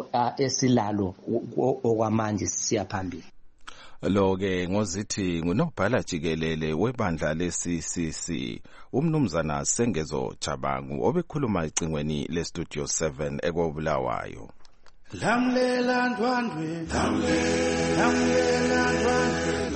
esilalo okwamanje siya phambili. Lo ke ngozithi ngunobhala jikelele webandla le-C C C umnumzana Sengezo Chabangu obekhuluma ecingweni le-Studio seven ekobulawayo. Lamlela ndwandwe, lamlela ndwandwe,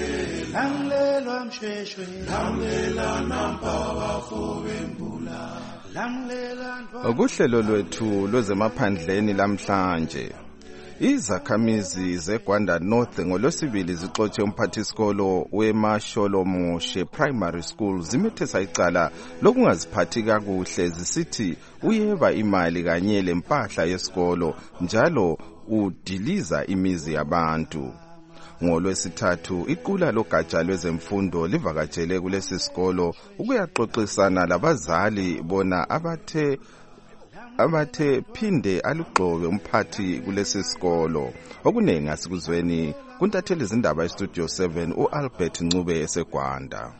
lamlela msheshwe, lamlela nampaba fobembula, lamlela ndwandwe. Kuhlelo lwethu lwezemaphandleni lamhlanje, izakhamizi zeGwanda North ngolwesibili zixotshe umphathisikolo weMasholomushe Primary School zimethesa icala lokungaziphathi kakuhle zisithi uyeba imali kanye lempahla yesikolo njalo udiliza imizi yabantu. Ngolwesithathu iqula logatsha lwezemfundo livakatshele kulesi sikolo ukuyaxoxisana labazali bona abathe abathe phinde alugxobe umphathi kulesi sikolo. Okunengi asikuzweni kuntatheli izindaba eStudio seven uAlbert Ncube eseGwanda.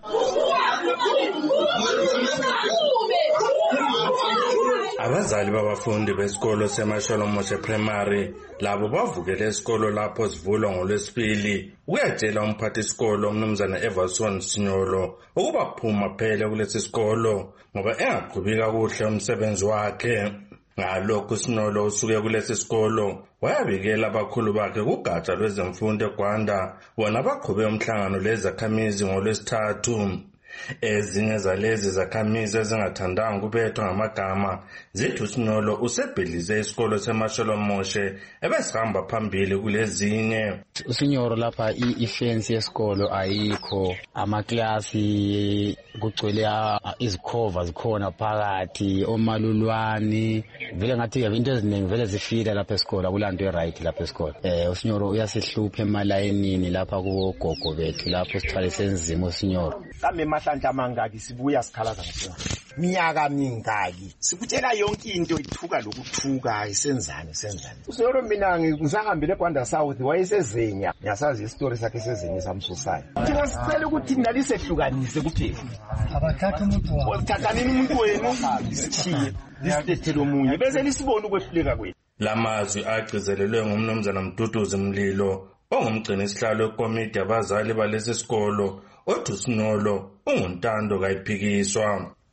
Abazali babafundi besikolo seMasholomushe Primary labo bavukele esikolo lapho sivulwa ngolwesibili uyatshela umphathisikolo umnumzana Everson Sinyolo ukuba phuma phela kulesi sikolo ngoba engaqhubi kakuhle umsebenzi wakhe. Ngalokho Sinyolo usuke kulesi sikolo wayabikela abakhulu bakhe kugatsha lwezemfundo eGwanda bona baqhube umhlangano lezakhamizi ngolwesithathu. Ezinye zalezi zakhamizi ezingathandanga kubethwa ngamagama zithi uSinyolo usebhedlize isikolo seMasholomushe ebesihamba phambili kulezinye. uSinyolo lapha ifence yesikolo ayikho, amaklasi kugcwele izikhova zikhona phakathi, omalulwani, vele ngathi into eziningi vele zifika lapha esikolo, akulanto eright lapha esikolo. Eh uSinyolo uyasihlupha emalayinini lapha kugogo bethu lapho sithwale senzima uSinyolo. Kambe mahlandla amangaki sibuya sikhalaza ngasiwa miyaka mingaki sikutshela yonke into ithuka lokuthuka isenzane senzane. USinyolo mina ngisahambile eGwanda South wayesezenya, ngiyasazi istory sakhe sezenya samsusayo. Thina sicela ukuthi nalisehlukanise kuphela abathatha umuntu wabo othathanini umuntu wenu isithiye lisithethele omunye bese lisibona ukwehluleka kwethu. Lamazwi agcizelelwe ngumnumzana Mduduzi Mlilo ongumgcini isihlalo wekomiti abazali balesi sikolo. Othi uSinyolo unguntando kayiphikiswa.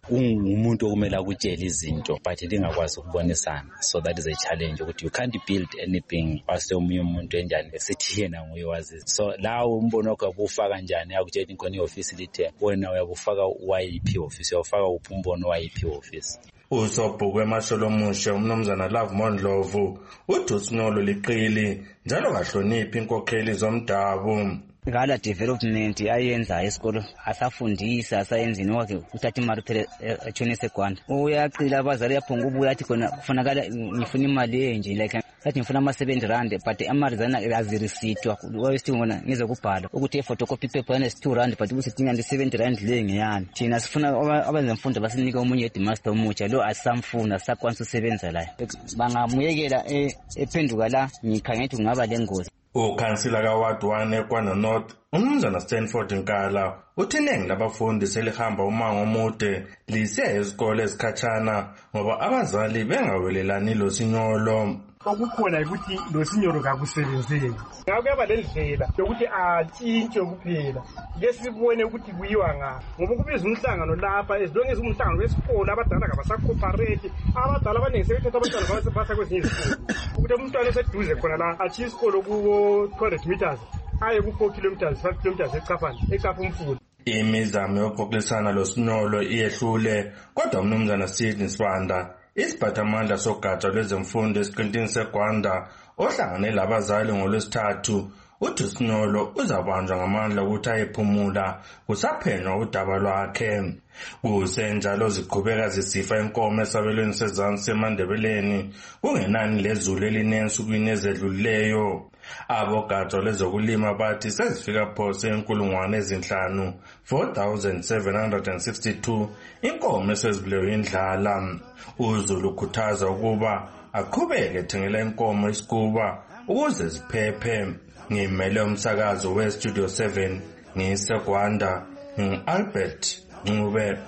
ungumuntu okumele akutshela izinto but lingakwazi ukubonisana. So that is a challenge ukuthi you can't build anything wase omunye umuntu enjani esithi yena nguye wazi. So lawo umbono wakho ubufaka kanjani akutshela inkoni ioffice lithe wena uyabufaka wayiphi office uyafaka uphi umbono wayiphi office. Usobhukwe eMasholomushe umnumzana Love Mondlovu uthi uSinolo liqili njalo kahloniphi inkokheli zomdabu. Ngala development ayenza esikolo asafundisa asayenzini wakhe uthatha imali uthele etshonise Gwanda. Uyaqila abazali yaphunga ubuya athi khona kufanakala ngifuna imali enje like sathi ngifuna ama seventy rand but amali zana azirisitwa wayesithi ngona ngizokubhala ukuthi photocopy paper ene two rand but usitinga ndi seventy rand le ngiyani. Thina sifuna abenza imfundo basinika omunye headmaster omutsha lo asamfuna sakwanisa usebenza la. Bangamuyekela ephenduka la ngikhangethe kungaba lengozi. Ukhansila kaWard one eKwana North umnumzana Stanford Nkala uthi iningi labafundi selihamba umango omude lisiya esikole esikhatshana ngoba abazali bengawelelani lo sinyolo. Okukhona ukuthi lo sinyolo kakusebenzeli. Ngakuyaba lendlela yokuthi atshintshe kuphela. Ke sibone ukuthi kuyiwa nga. Ngoba kubiza umhlangano lapha ezidongeza umhlangano wesikole abadala kabasacooperate abadala abaningi sebethatha abantwana basa kwezinye izikole. Ukuthi umntwana oseduze khona la achi isikolo kuwo two hundred meters aye ku four kilometers five kilometers eChafana eChafa umfula. Imizamo yokuxoxisana lo sinyolo iyehlule kodwa umnumzana Sidney Sibanda isiphathamandla sogatsha lwezemfundo esiqintini seGwanda ohlangane labazali ngolwesithathu uthi uSinolo uzabanjwa ngamandla ukuthi ayephumula kusaphenywa udaba lwakhe. Kusenjalo ziqhubeka zisifa inkomo esabelweni sezansi eMandebeleni kungenani lezulu elinensukwini ezedlulileyo. Abogatsha lezokulima bathi sezifika phose inkulungwane ezinhlanu four thousand seven hundred sixty-two inkomo esezibulewe indlala. UZulu ukhuthaza ukuba aqhubeke ethengela inkomo isikuba ukuze ziphephe. Ngimele umsakazo weStudio seven ngiseGwanda ngingu-Albert Ncube.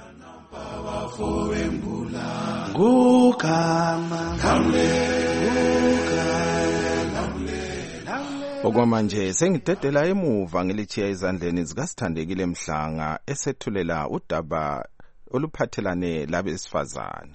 Okwamanje sengidedela emuva ngilithiya ezandleni zikaSithandekile Mhlanga esethulela udaba oluphathelane labesifazana.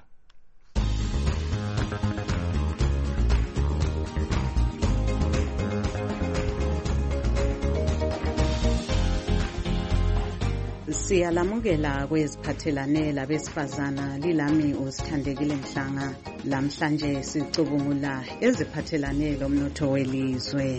Siyalamukela kweziphathelane labesifazana lilami uSithandekile Mhlanga. Lamhlanje sicubungula eziphathelane lomnotho welizwe.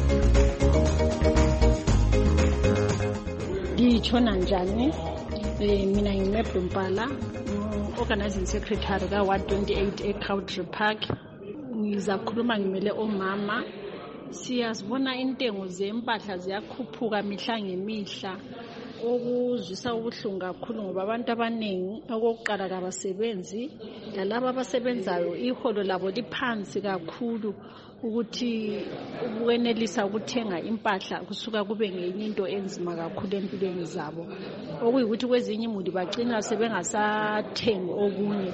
Ngitshona njani? Eh mina ngimebhu Mpala, organizing secretary ka Ward twenty-eight eCountry Park. Ngizakhuluma ngimele omama. Siyazibona intengo zempahla ziyakhuphuka mihla ngemihla. Okuzwisa ubuhlungu kakhulu ngoba abantu abaningi okokuqala kabasebenzi lalabo abasebenzayo iholo labo liphansi kakhulu ukuthi ukwenelisa ukuthenga impahla kusuka kube ngenye into enzima kakhulu empilweni zabo okuyikuthi kwezinye imuli bagcina sebengasathengi okunye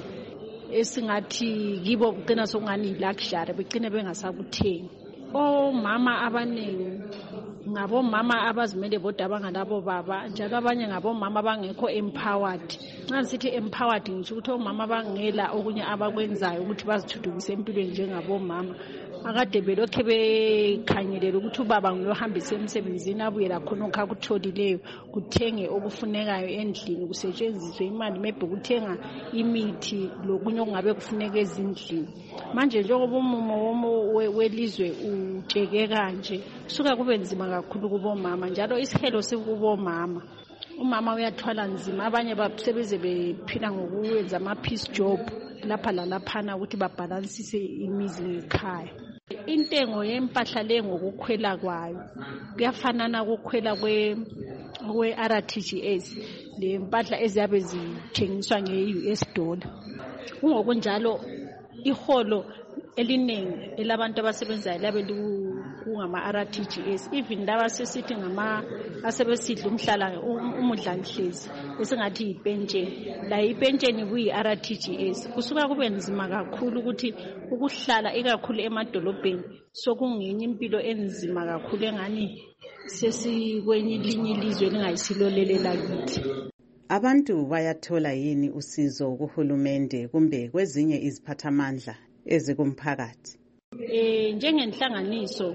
esingathi kibo kugcina sokungani luxury begcine bengasakuthengi. Omama abaningi ngabomama abazimele bodwa abangalabo baba njalo abanye ngabomama bangekho empowered. Nxa sithi empowered ngisho ukuthi omama bangela okunye abakwenzayo ukuthi bazithuthukise empilweni njengabomama. Akade belokhe bekhanyelela ukuthi ubaba ngulohambisa emsebenzini abuyela khonokho akutholileyo kuthenge okufunekayo endlini kusetshenziswe imali maybe kuthenga imithi lokunye okungabe kufuneka ezindlini. Manje njengoba umumo welizwe utsheke kanje suka kube nzima kakhulu kubomama njalo isihelo sikubomama. Umama uyathwala nzima abanye basebeze bephila ngokwenza ama piece job lapha lalaphana ukuthi babalansise imizi ngekhaya. Intengo yempahla le ngokukhwela kwayo kuyafanana ukukhwela kwe kwe R T G S le mpahla eziyabe zithengiswa nge-U S dollar. Kungokunjalo iholo eliningi elabantu abasebenzayo labe kungama R T G S even laba sesithi ngama asebesidla umhlala umudlanhlezi esingathi ipentsheni la ipentsheni kuyi R T G S kusuka kube nzima kakhulu ukuthi ukuhlala ikakhulu emadolobheni sokungenye impilo enzima kakhulu engani sesikwenye linye ilizwe lingayisilolelela kithi. abantu bayathola yini usizo kuhulumende kumbe kwezinye iziphathamandla ezikumphakathi? Eh njengenhlanganiso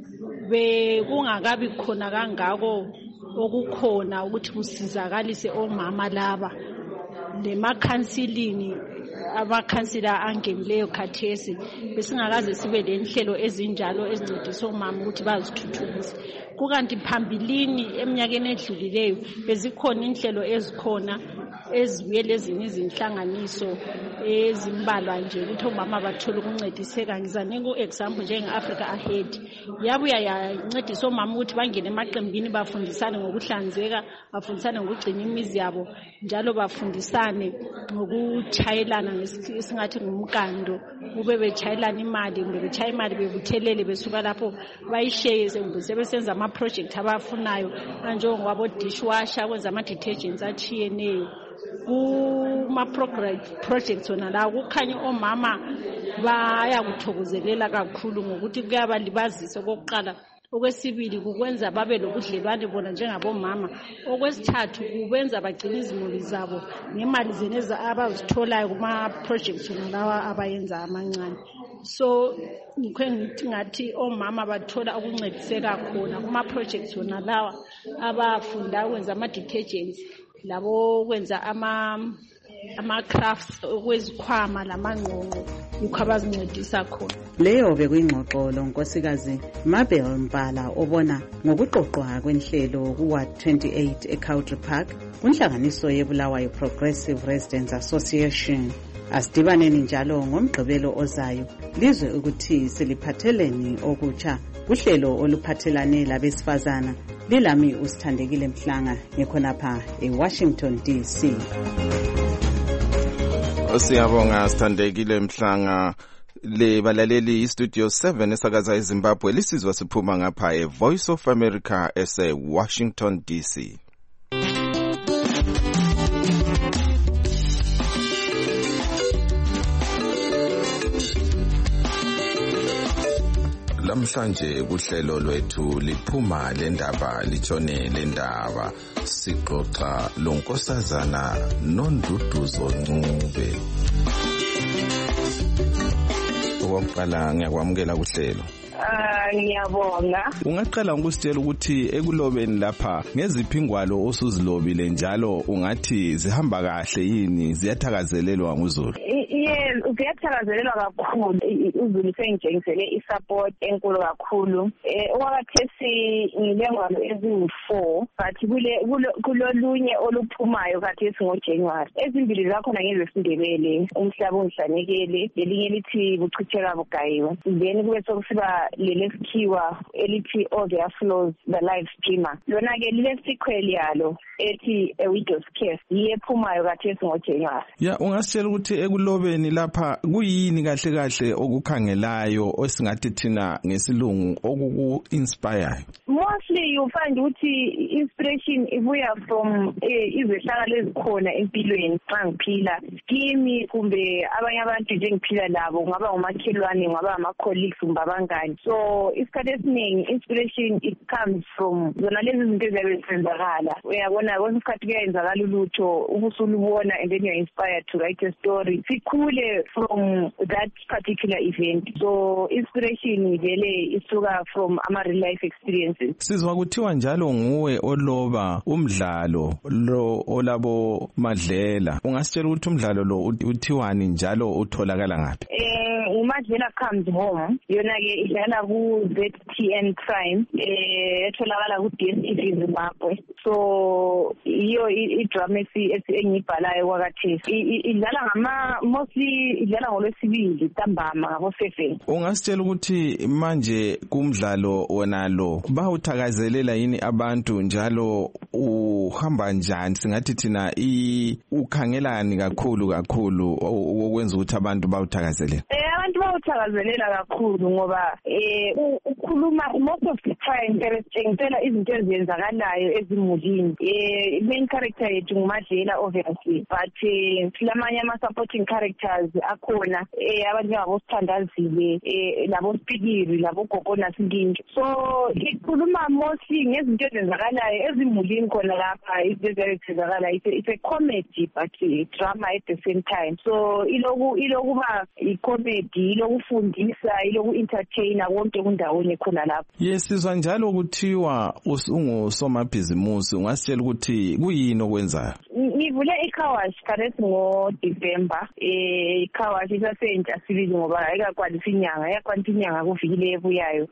bekungakabi khona kangako okukhona ukuthi kusizakalise omama laba lemakhansilini amakhansila angenileyo khathesi besingakaze sibe lenhlelo ezinjalo ezincedisa omama ukuthi bazithuthukise. Kukanti phambilini eminyakeni edlulileyo bezikhona inhlelo ezikhona ezibuye lezinye izinhlanganiso ezimbalwa nje ukuthi omama bathole ukuncediseka. Ngizanika u-example njenge-Africa Ahead yabuya yancedisa omama ukuthi bangene emaqembini bafundisane ngokuhlanzeka, bafundisane ngokugcina imizi yabo, njalo bafundisane ngokutshayelana ngesingathi ngumkando, kube betshayelana imali kumbe betshaya imali bebuthelele besuka lapho bayisheye sebesenza ama-project abafunayo anjengowabo dishwasher, kwenza ama-detergents atshiyeneyo. Kuma-projects wona la kukhanya omama bayakuthokozelela kakhulu ngokuthi kuyabalibazisa okokuqala. Okwesibili kukwenza babe lobudlelwane bona njengabomama. Okwesithathu kubenza bagcine izimuli zabo ngemali zeneza abazitholayo kuma-projects wona lawa abayenza amancane. So ngikho ngithi ngathi omama bathola ukuncediseka khona kuma-projects wona lawa abafunda ukwenza ama-detergents labo kwenza ama ama-crafts okwezikhwama lamangqongqo yikho abazincedisa khona. Leyo bekuyingxoxo lonkosikazi Mabel Mpala obona ngokuqoqwa kwenhlelo kuward twenty-eight eCountry Park kunhlanganiso yeBulawayo Progressive Residents Association. Asidibaneni njalo ngomgqibelo ozayo lizwe ukuthi siliphatheleni okutsha kuhlelo oluphathelane labesifazana. Lilami uSithandekile Mhlanga ngikhonapha eWashington D C. Siyabonga Sithandekile Mhlanga. Le balaleli iStudio seven esakaza eZimbabwe lisizwa siphuma ngapha eVoice of America ese Washington D C. Lamhlanje kuhlelo lwethu liphuma lendaba litshone lendaba sixoxa lonkosazana Nonduduzo Ncube. Okokuqala ngiyakwamukela kuhlelo. Ah ngiyabonga. Ungaqala ngokusitshela ukuthi ekulobeni lapha ngeziphi ingwalo osuzilobile njalo ungathi zihamba kahle yini, ziyathakazelelwa nguZulu? Yes, uyathakazelelwa kakhulu. uZulu sengitshengisele isupport enkulu kakhulu. Eh okwakhathesi ngilengwalo eziwu-four but kule kulolunye oluphumayo khathesi ngoJanuary. Ezimbili zakhona ngezesindebele, umhlaba ungihlanekele, lelinye lithi buchitheka bugayiwe. Then kube sokusiba lelesikhiwa elithi all their flows the live streamer. Lona ke lile sequel yalo ethi a widow's case yephumayo khathesi ngoJanuary. Ya ungasitshela ukuthi ekulobeni lapha kuyini kahle kahle okukhangelayo osingathi thina ngesilungu okuku inspire? Mostly you find ukuthi inspiration ibuya from izehlakalo ezikhona empilweni xa ngiphila kimi kumbe abanye abantu nje ngiphila labo, ngaba umakhelwane ngaba ama colleagues kumbe abangani. So isikhathi esiningi inspiration it comes from zona lezi zinto eziyenzakala. Uyabona kwesikhathi kuyenzakala ulutho ubusulubona and then you are inspired to write a story. Sikhule from that particular event. So inspiration vele isuka from ama real life experiences. Sizwa kuthiwa njalo nguwe oloba umdlalo lo olabo Madlela. Ungasitshela ukuthi umdlalo lo uthiwani njalo utholakala ngaphi? Eh uMadlela Comes Home yona ke idlala ku Z T N Prime eh etholakala ku D S T V Zimbabwe. So iyo idrama engibhalayo kwakathesi idlala ngama mostly idlala ngolwesibili ntambama ngabo seven. Ungasitshela ukuthi manje kumdlalo wona lo bawuthakazelela yini abantu njalo uhamba njani, singathi thina ukhangelani kakhulu kakhulu okwenza ukuthi abantu bawuthakazelela? Eh abantu bawuthakazelela kakhulu ngoba eh ngikhuluma most of the time ngitshengisela izinto ezenzakalayo ezimulini. Eh main character yethu nguMadlela obviously, but eh silamanye ama supporting characters akhona eh abantu ngabo Sithandazile eh labo Spikiri labo Gogona Singingi. So ikhuluma mostly ngezinto ezenzakalayo ezimulini khona lapha izizezenzakala. It's a comedy but a drama at the same time. So iloku ilokuba i-comedy ilokufundisa iloku entertain wonke kundawonye khona lapha. Yes, sizwa njalo kuthiwa ungusomabhizimusi, ungasitshela ukuthi kuyini okwenzayo? Ngivule iCarwash karethi ngoDecember. Eh iCarwash isasentsha sibili ngoba ayikakwalisa inyanga, yakwanta inyanga kuvikile ebuyayo.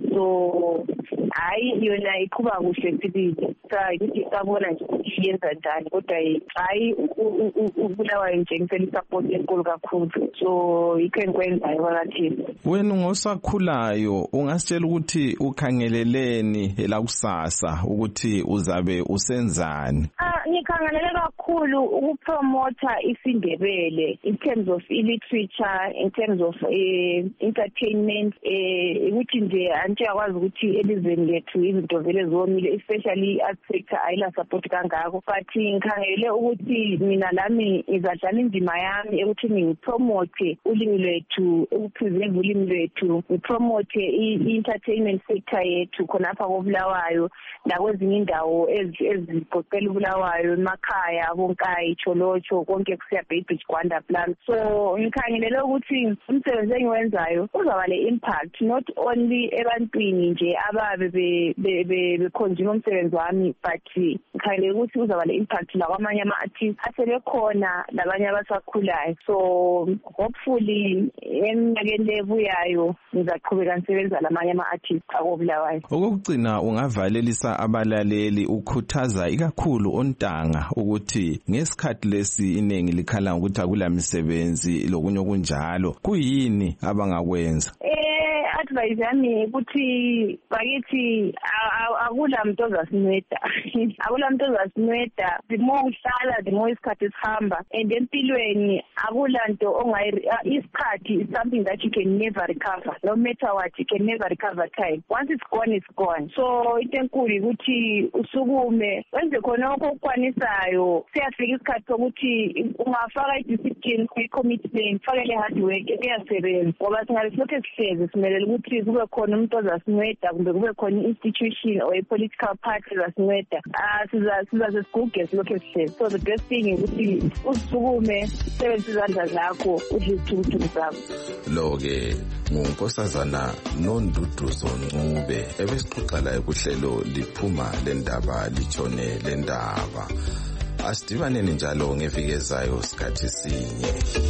So hayi yona iqhuba kuhle sibili. Cha ukuthi sabona nje iyenza njani kodwa hayi ubulawayo nje ngicela support enkulu kakhulu. So ikwenkwenza yona. Wena ngosakhulayo ungasitshela ukuthi ukhangeleleni la kusasa ukuthi uzabe usenzani? Ah ngikhangelele kakhulu ukupromota isiNdebele in terms of literature, in terms of uh, entertainment, eh ukuthi nje antsiyakwazi ukuthi elizweni lethu izinto vele zomile especially art sector ayila support kangako, but ngikhangele ukuthi mina lami ngizadlala indima yami ukuthi ngipromote ulimi lwethu, ukupreserve ulimi lwethu, ngipromote i-entertainment sector yethu khona apha koBulawayo nakwezinye indawo ezigoqela uBulawayo emakhaya bonkayi Cholocho konke kusiya Bay Beach Gwanda plan. So ngikhangelele ukuthi umsebenzi engiwenzayo uzaba le impact not only ebantwini nje ababe beconsume umsebenzi wami, but ngikhangelele ukuthi uzaba le impact la kwamanye ama artists asebekhona labanye abasakhulayo. So hopefully eminyakeni lebuyayo ngizaqhubeka ngisebenza lamanye ama artists akobulawayo. Okugcina ungavalelisa abalaleli ukhuthaza ikakhulu ontanga ukuthi ngesikhathi lesi inengi likhala ukuthi akula misebenzi lokunye okunjalo, kuyini abangakwenza? Eh advice yami ukuthi bakithi akula muntu ozasinweda. Akula muntu ozasinweda. The more uhlala the more isikhathi sihamba, and empilweni akula nto ongayi isikhathi is something that you can never recover. No matter what, you can never recover time. Once it's gone, it's gone. So into enkulu ukuthi usukume wenze khona okukwanisayo. Siyafika isikhathi sokuthi ungafaka i-discipline kwi-commitment, fakele hard work kuyasebenza. Ngoba singabe silokhu sihlezi simelele ukuthi kube khona umuntu ozasinweda kumbe kube khona i-institution or a-political party ozasinweda. Ah siza siza sesiguge silokhu sihlezi. So the best thing ukuthi usukume sebenzisa izandla zakho udle isithuthu sakho. Lo-ke ngunkosazana Nonduduzo Ncube ebesixoxa laye kuhlelo liphuma lendaba litshone lendaba. Asidibaneni njalo ngeviki ezayo sikhathi sinye.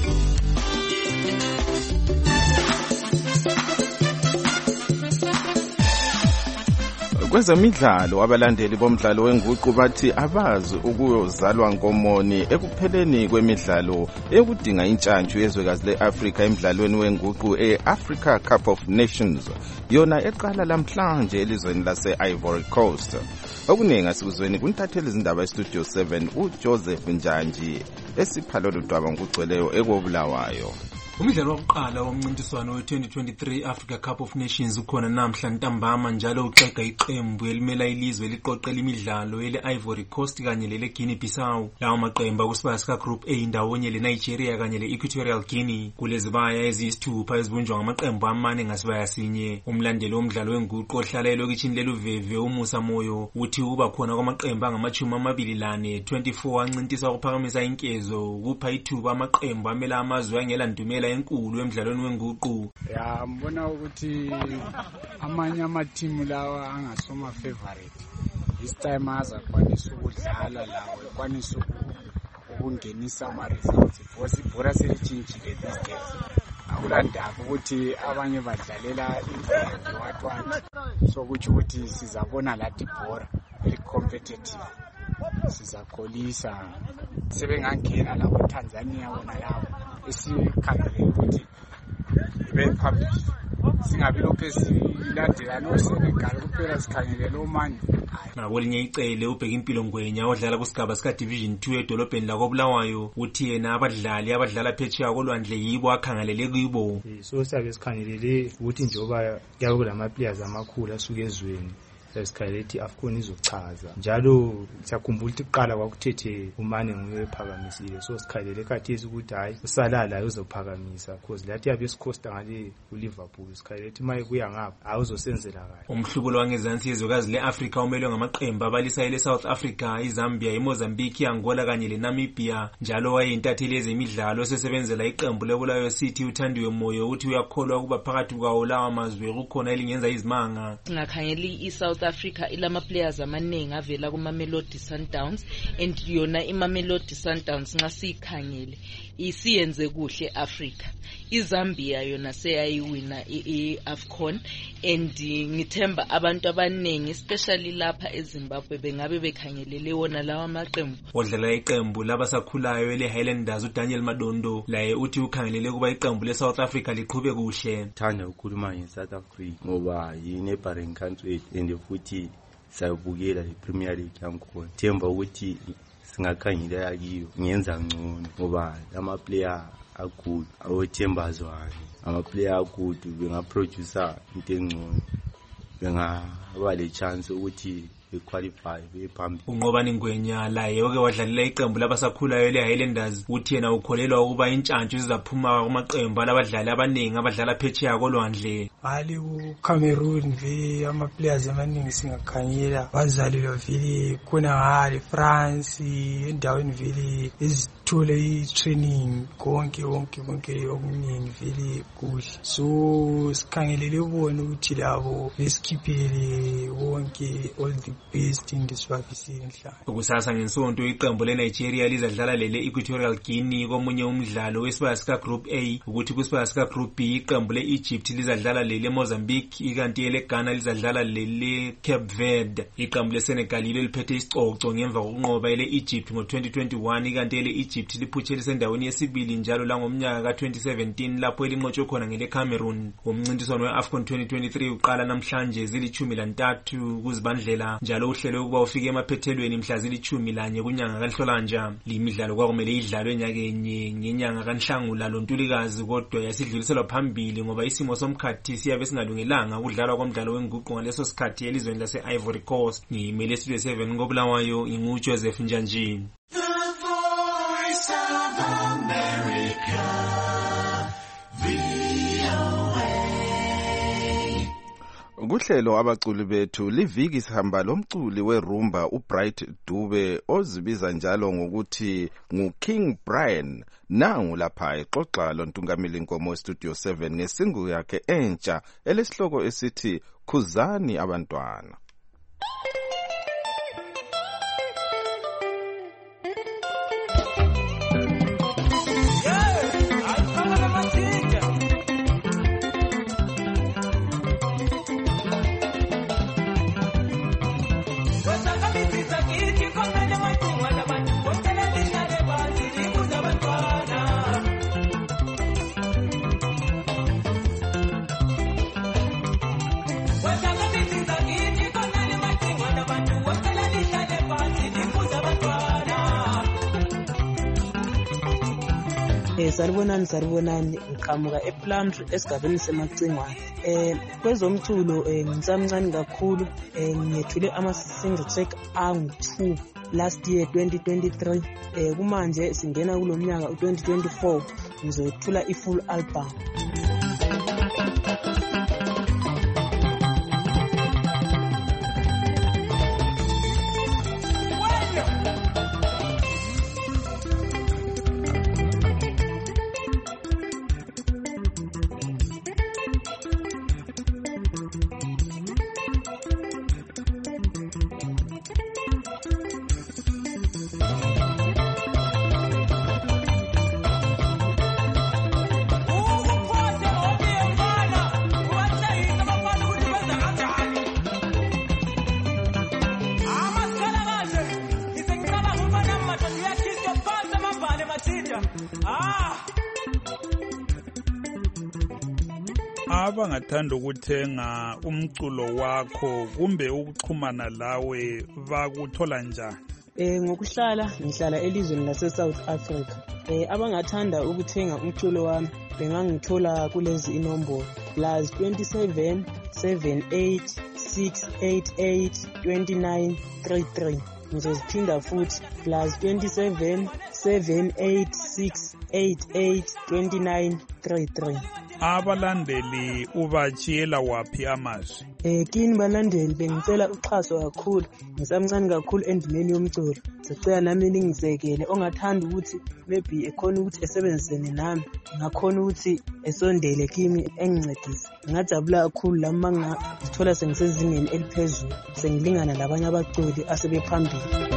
Kwezemidlalo abalandeli bomdlalo wenguqu bathi abazi ukuyozalwa nkomoni ekupheleni kwemidlalo ekudinga intshantshu yezwekazi leAfrika emidlalweni wenguqu eAfrica Cup of Nations yona eqala lamhlanje elizweni lase-Ivory Coast. Okuningi asikuzweni kuntatheli izindaba eStudio seven uJoseph Njanji esiphalo ludaba ngokugcweleyo ekobulawayo. Umdlalo wokuqala womncintiswano we-twenty twenty-three Africa Cup of Nations ukhona namhla ntambama njalo uqega iqembu elimela ilizwe liqoqela imidlalo ele-Ivory Coast kanye lele-Guinea Bissau. Lawo maqembu kusibaya sika Group A indawonye le-Nigeria kanye le-Equatorial Guinea. Kulezibaya eziyisithupha ezibunjwa ngamaqembu amane ngasibaya sinye. Umlandeli womdlalo wenguqu ohlala elokitshini leluveve uMusa Moyo uthi uba khona kwamaqembu angamachumi amabili lane twenty-four ancintiswa ukuphakamisa inkezo kupha ithuba amaqembu amela amazwe angela ndumela enkulu emidlalweni wenguqu. Ya mbona ukuthi amanye ama-team lawa angasoma favorite this time aza kwanisa ukudlala lawo kwanisa ukungenisa ama-results because ibhora selitshintshile these days. Akulandaba ukuthi abanye badlalela imfundo watwana so kutsho ukuthi sizabona lathi ibhora very competitive, sizakholisa sebengangena lapho Tanzania wona lapho esikhangele ukuthi ibe phambili singabi lokho silandela no-Senegal kuphela sikhangelele omanje. Ngakolinye icele ubheka impilo Ngwenya odlala kusigaba sika Division two edolobheni lakoBulawayo uthi yena abadlali abadlala phetsheya kolwandle yibo akhangelele kubo. So sabe sikhangelele ukuthi njengoba kuyabe kulama players amakhulu asuke ezweni sesikhayilethi AFCON izochaza njalo siyakhumbula ukuthi iqala kwakuthethe umane nguye ephakamisile so sikhalele khathesi ukuthi hayi usalala uzophakamisa because lathi yabe isikhosta ngale uLiverpool sikhayilethi maye kuya ngapha awuzosenzela kahle. Umhlubulo wangezansi yezwekazi leAfrika umelwe ngamaqembu abalisa leSouth Africa, iZambia, iMozambique, iAngola kanye leNamibia njalo wayeintatheli ezemidlalo osebenzela iqembu leBulawayo City uthandiwe moyo uthi uyakholwa ukuba phakathi kwawo lawa mazwe kukhona elingenza izimanga. Ngakhangeli iSouth Africa ilama players amaningi avela kuma Mamelodi Sundowns and yona iMamelodi Sundowns nxa sikhangele isiyenze kuhle Africa. iZambia yona seyayiwina iAFCON and ngithemba abantu abaningi especially lapha eZimbabwe bengabe bekhangelele wona lawa maqembu. Odlala iqembu labasakhulayo ele Highlanders uDaniel Madondo laye uthi ukhangelele kuba iqembu leSouth Africa liqhube kuhle. Thanda ukukhuluma ngeSouth Africa ngoba yi-neighboring country and futhi sayibukela iPremier League yankhona. Themba ukuthi singakhangela yakiyo ngenza ngcono ngoba ama player akude awethembazwane ama player akude bengaproducer into engcono bengaba le chance ukuthi bequalify bephambili. Unqobani Ngwenya laye oke wadlalela iqembu labasakhulayo leHighlanders uthi yena ukholelwa ukuba intshantshu zizaphuma kumaqembu alabadlali abaningi abadlala phetsheya kolwandle. Ali uCameroon ve ama players amaningi singakhanyela bazalelwa vile khona ngale France endaweni vile ezithole i-training konke konke konke okuningi vile kuhle so sikhangelele ubone ukuthi labo besikhiphele wonke all the best in this vaccine. Ukusasa ngesonto iqembu leNigeria lizadlala lele Equatorial Guinea komunye umdlalo wesibaya sika Group A ukuthi kusibaya sika Group B iqembu leEgypt lizadlala lele Mozambique ikanti ele Ghana lizadlala lele Cape Verde. Iqembu leSenegal lilo liphethe isicoco ngemva kokunqoba ele Egypt ngo twenty twenty-one ikanti ele Egypt liphutshele sendaweni yesibili njalo la ngomnyaka ka twenty seventeen lapho elinqotshwe khona ngele Cameroon. Umncintiswano weAFCON twenty twenty-three uqala namhlanje zilithumi lantathu kuzibandlela njalo uhlelo ukuba ufike emaphethelweni mhla zilithumi lanye kunyanga kaNhlolanja. Limidlalo kwakumele idlalwe enyakenye ngenyanga kaNhlangula loNtulikazi kodwa yasidluliselwa phambili ngoba isimo somkhathi siyabe singalungelanga ukudlalwa komdlalo wenguqu ngaleso sikhathi elizweni lase-Ivory Coast. Ngimele Studio seven ngoBulawayo inguJoseph Njanji. Kuhlelo abaculi bethu liviki sihamba lomculi werumba uBright Dube ozibiza njalo ngokuthi nguKing Brian. Nangu lapha exoxa loNtungamili Nkomo Studio seven ngesingu yakhe entsha elesihloko esithi Khuzani abantwana. Saribonani saribonani ngiqhamuka ePlumtree esigabeni semacingwane. Eh kwezomculo ngisamncane kakhulu ngiyethule ama single track angu two last year twenty twenty-three. Eh kumanje singena kulomnyaka u twenty twenty-four ngizothula ifull album. Oh, abangathanda ukuthenga umculo wakho kumbe ukuxhumana lawe bakuthola njani? Eh ngokuhlala ngihlala elizweni lase South Africa. Eh abangathanda ukuthenga umculo wami bengangithola kulezi inombolo plus twenty-seven seventy-eight six eighty-eight twenty-nine thirty-three. Ngizoziphinda futhi plus twenty-seven seventy-eight six eighty-eight twenty-nine thirty-three. Abalandeli ubachiyela waphi amazwi? Eh kini balandeli bengicela uxhaso kakhulu, ngisamncane kakhulu endimeni yomculo. Sicela nami ningisekele ongathanda ukuthi maybe ekhona ukuthi esebenzisene nami, ngakhona ukuthi esondele kimi engincedise. Ngajabula kakhulu lama ngithola sengisezingeni eliphezulu, sengilingana labanye abaculi asebephambili.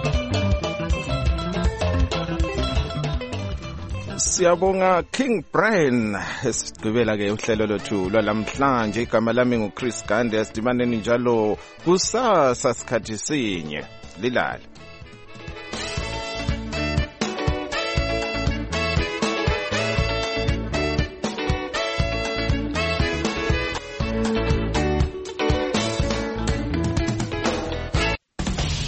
Siyabonga King Brian. Esigqibela ke uhlelo lothu lwalamhlanje. Igama lami nguChris Gande. Asidibaneni njalo kusasa sikhathi sinye. Lilala.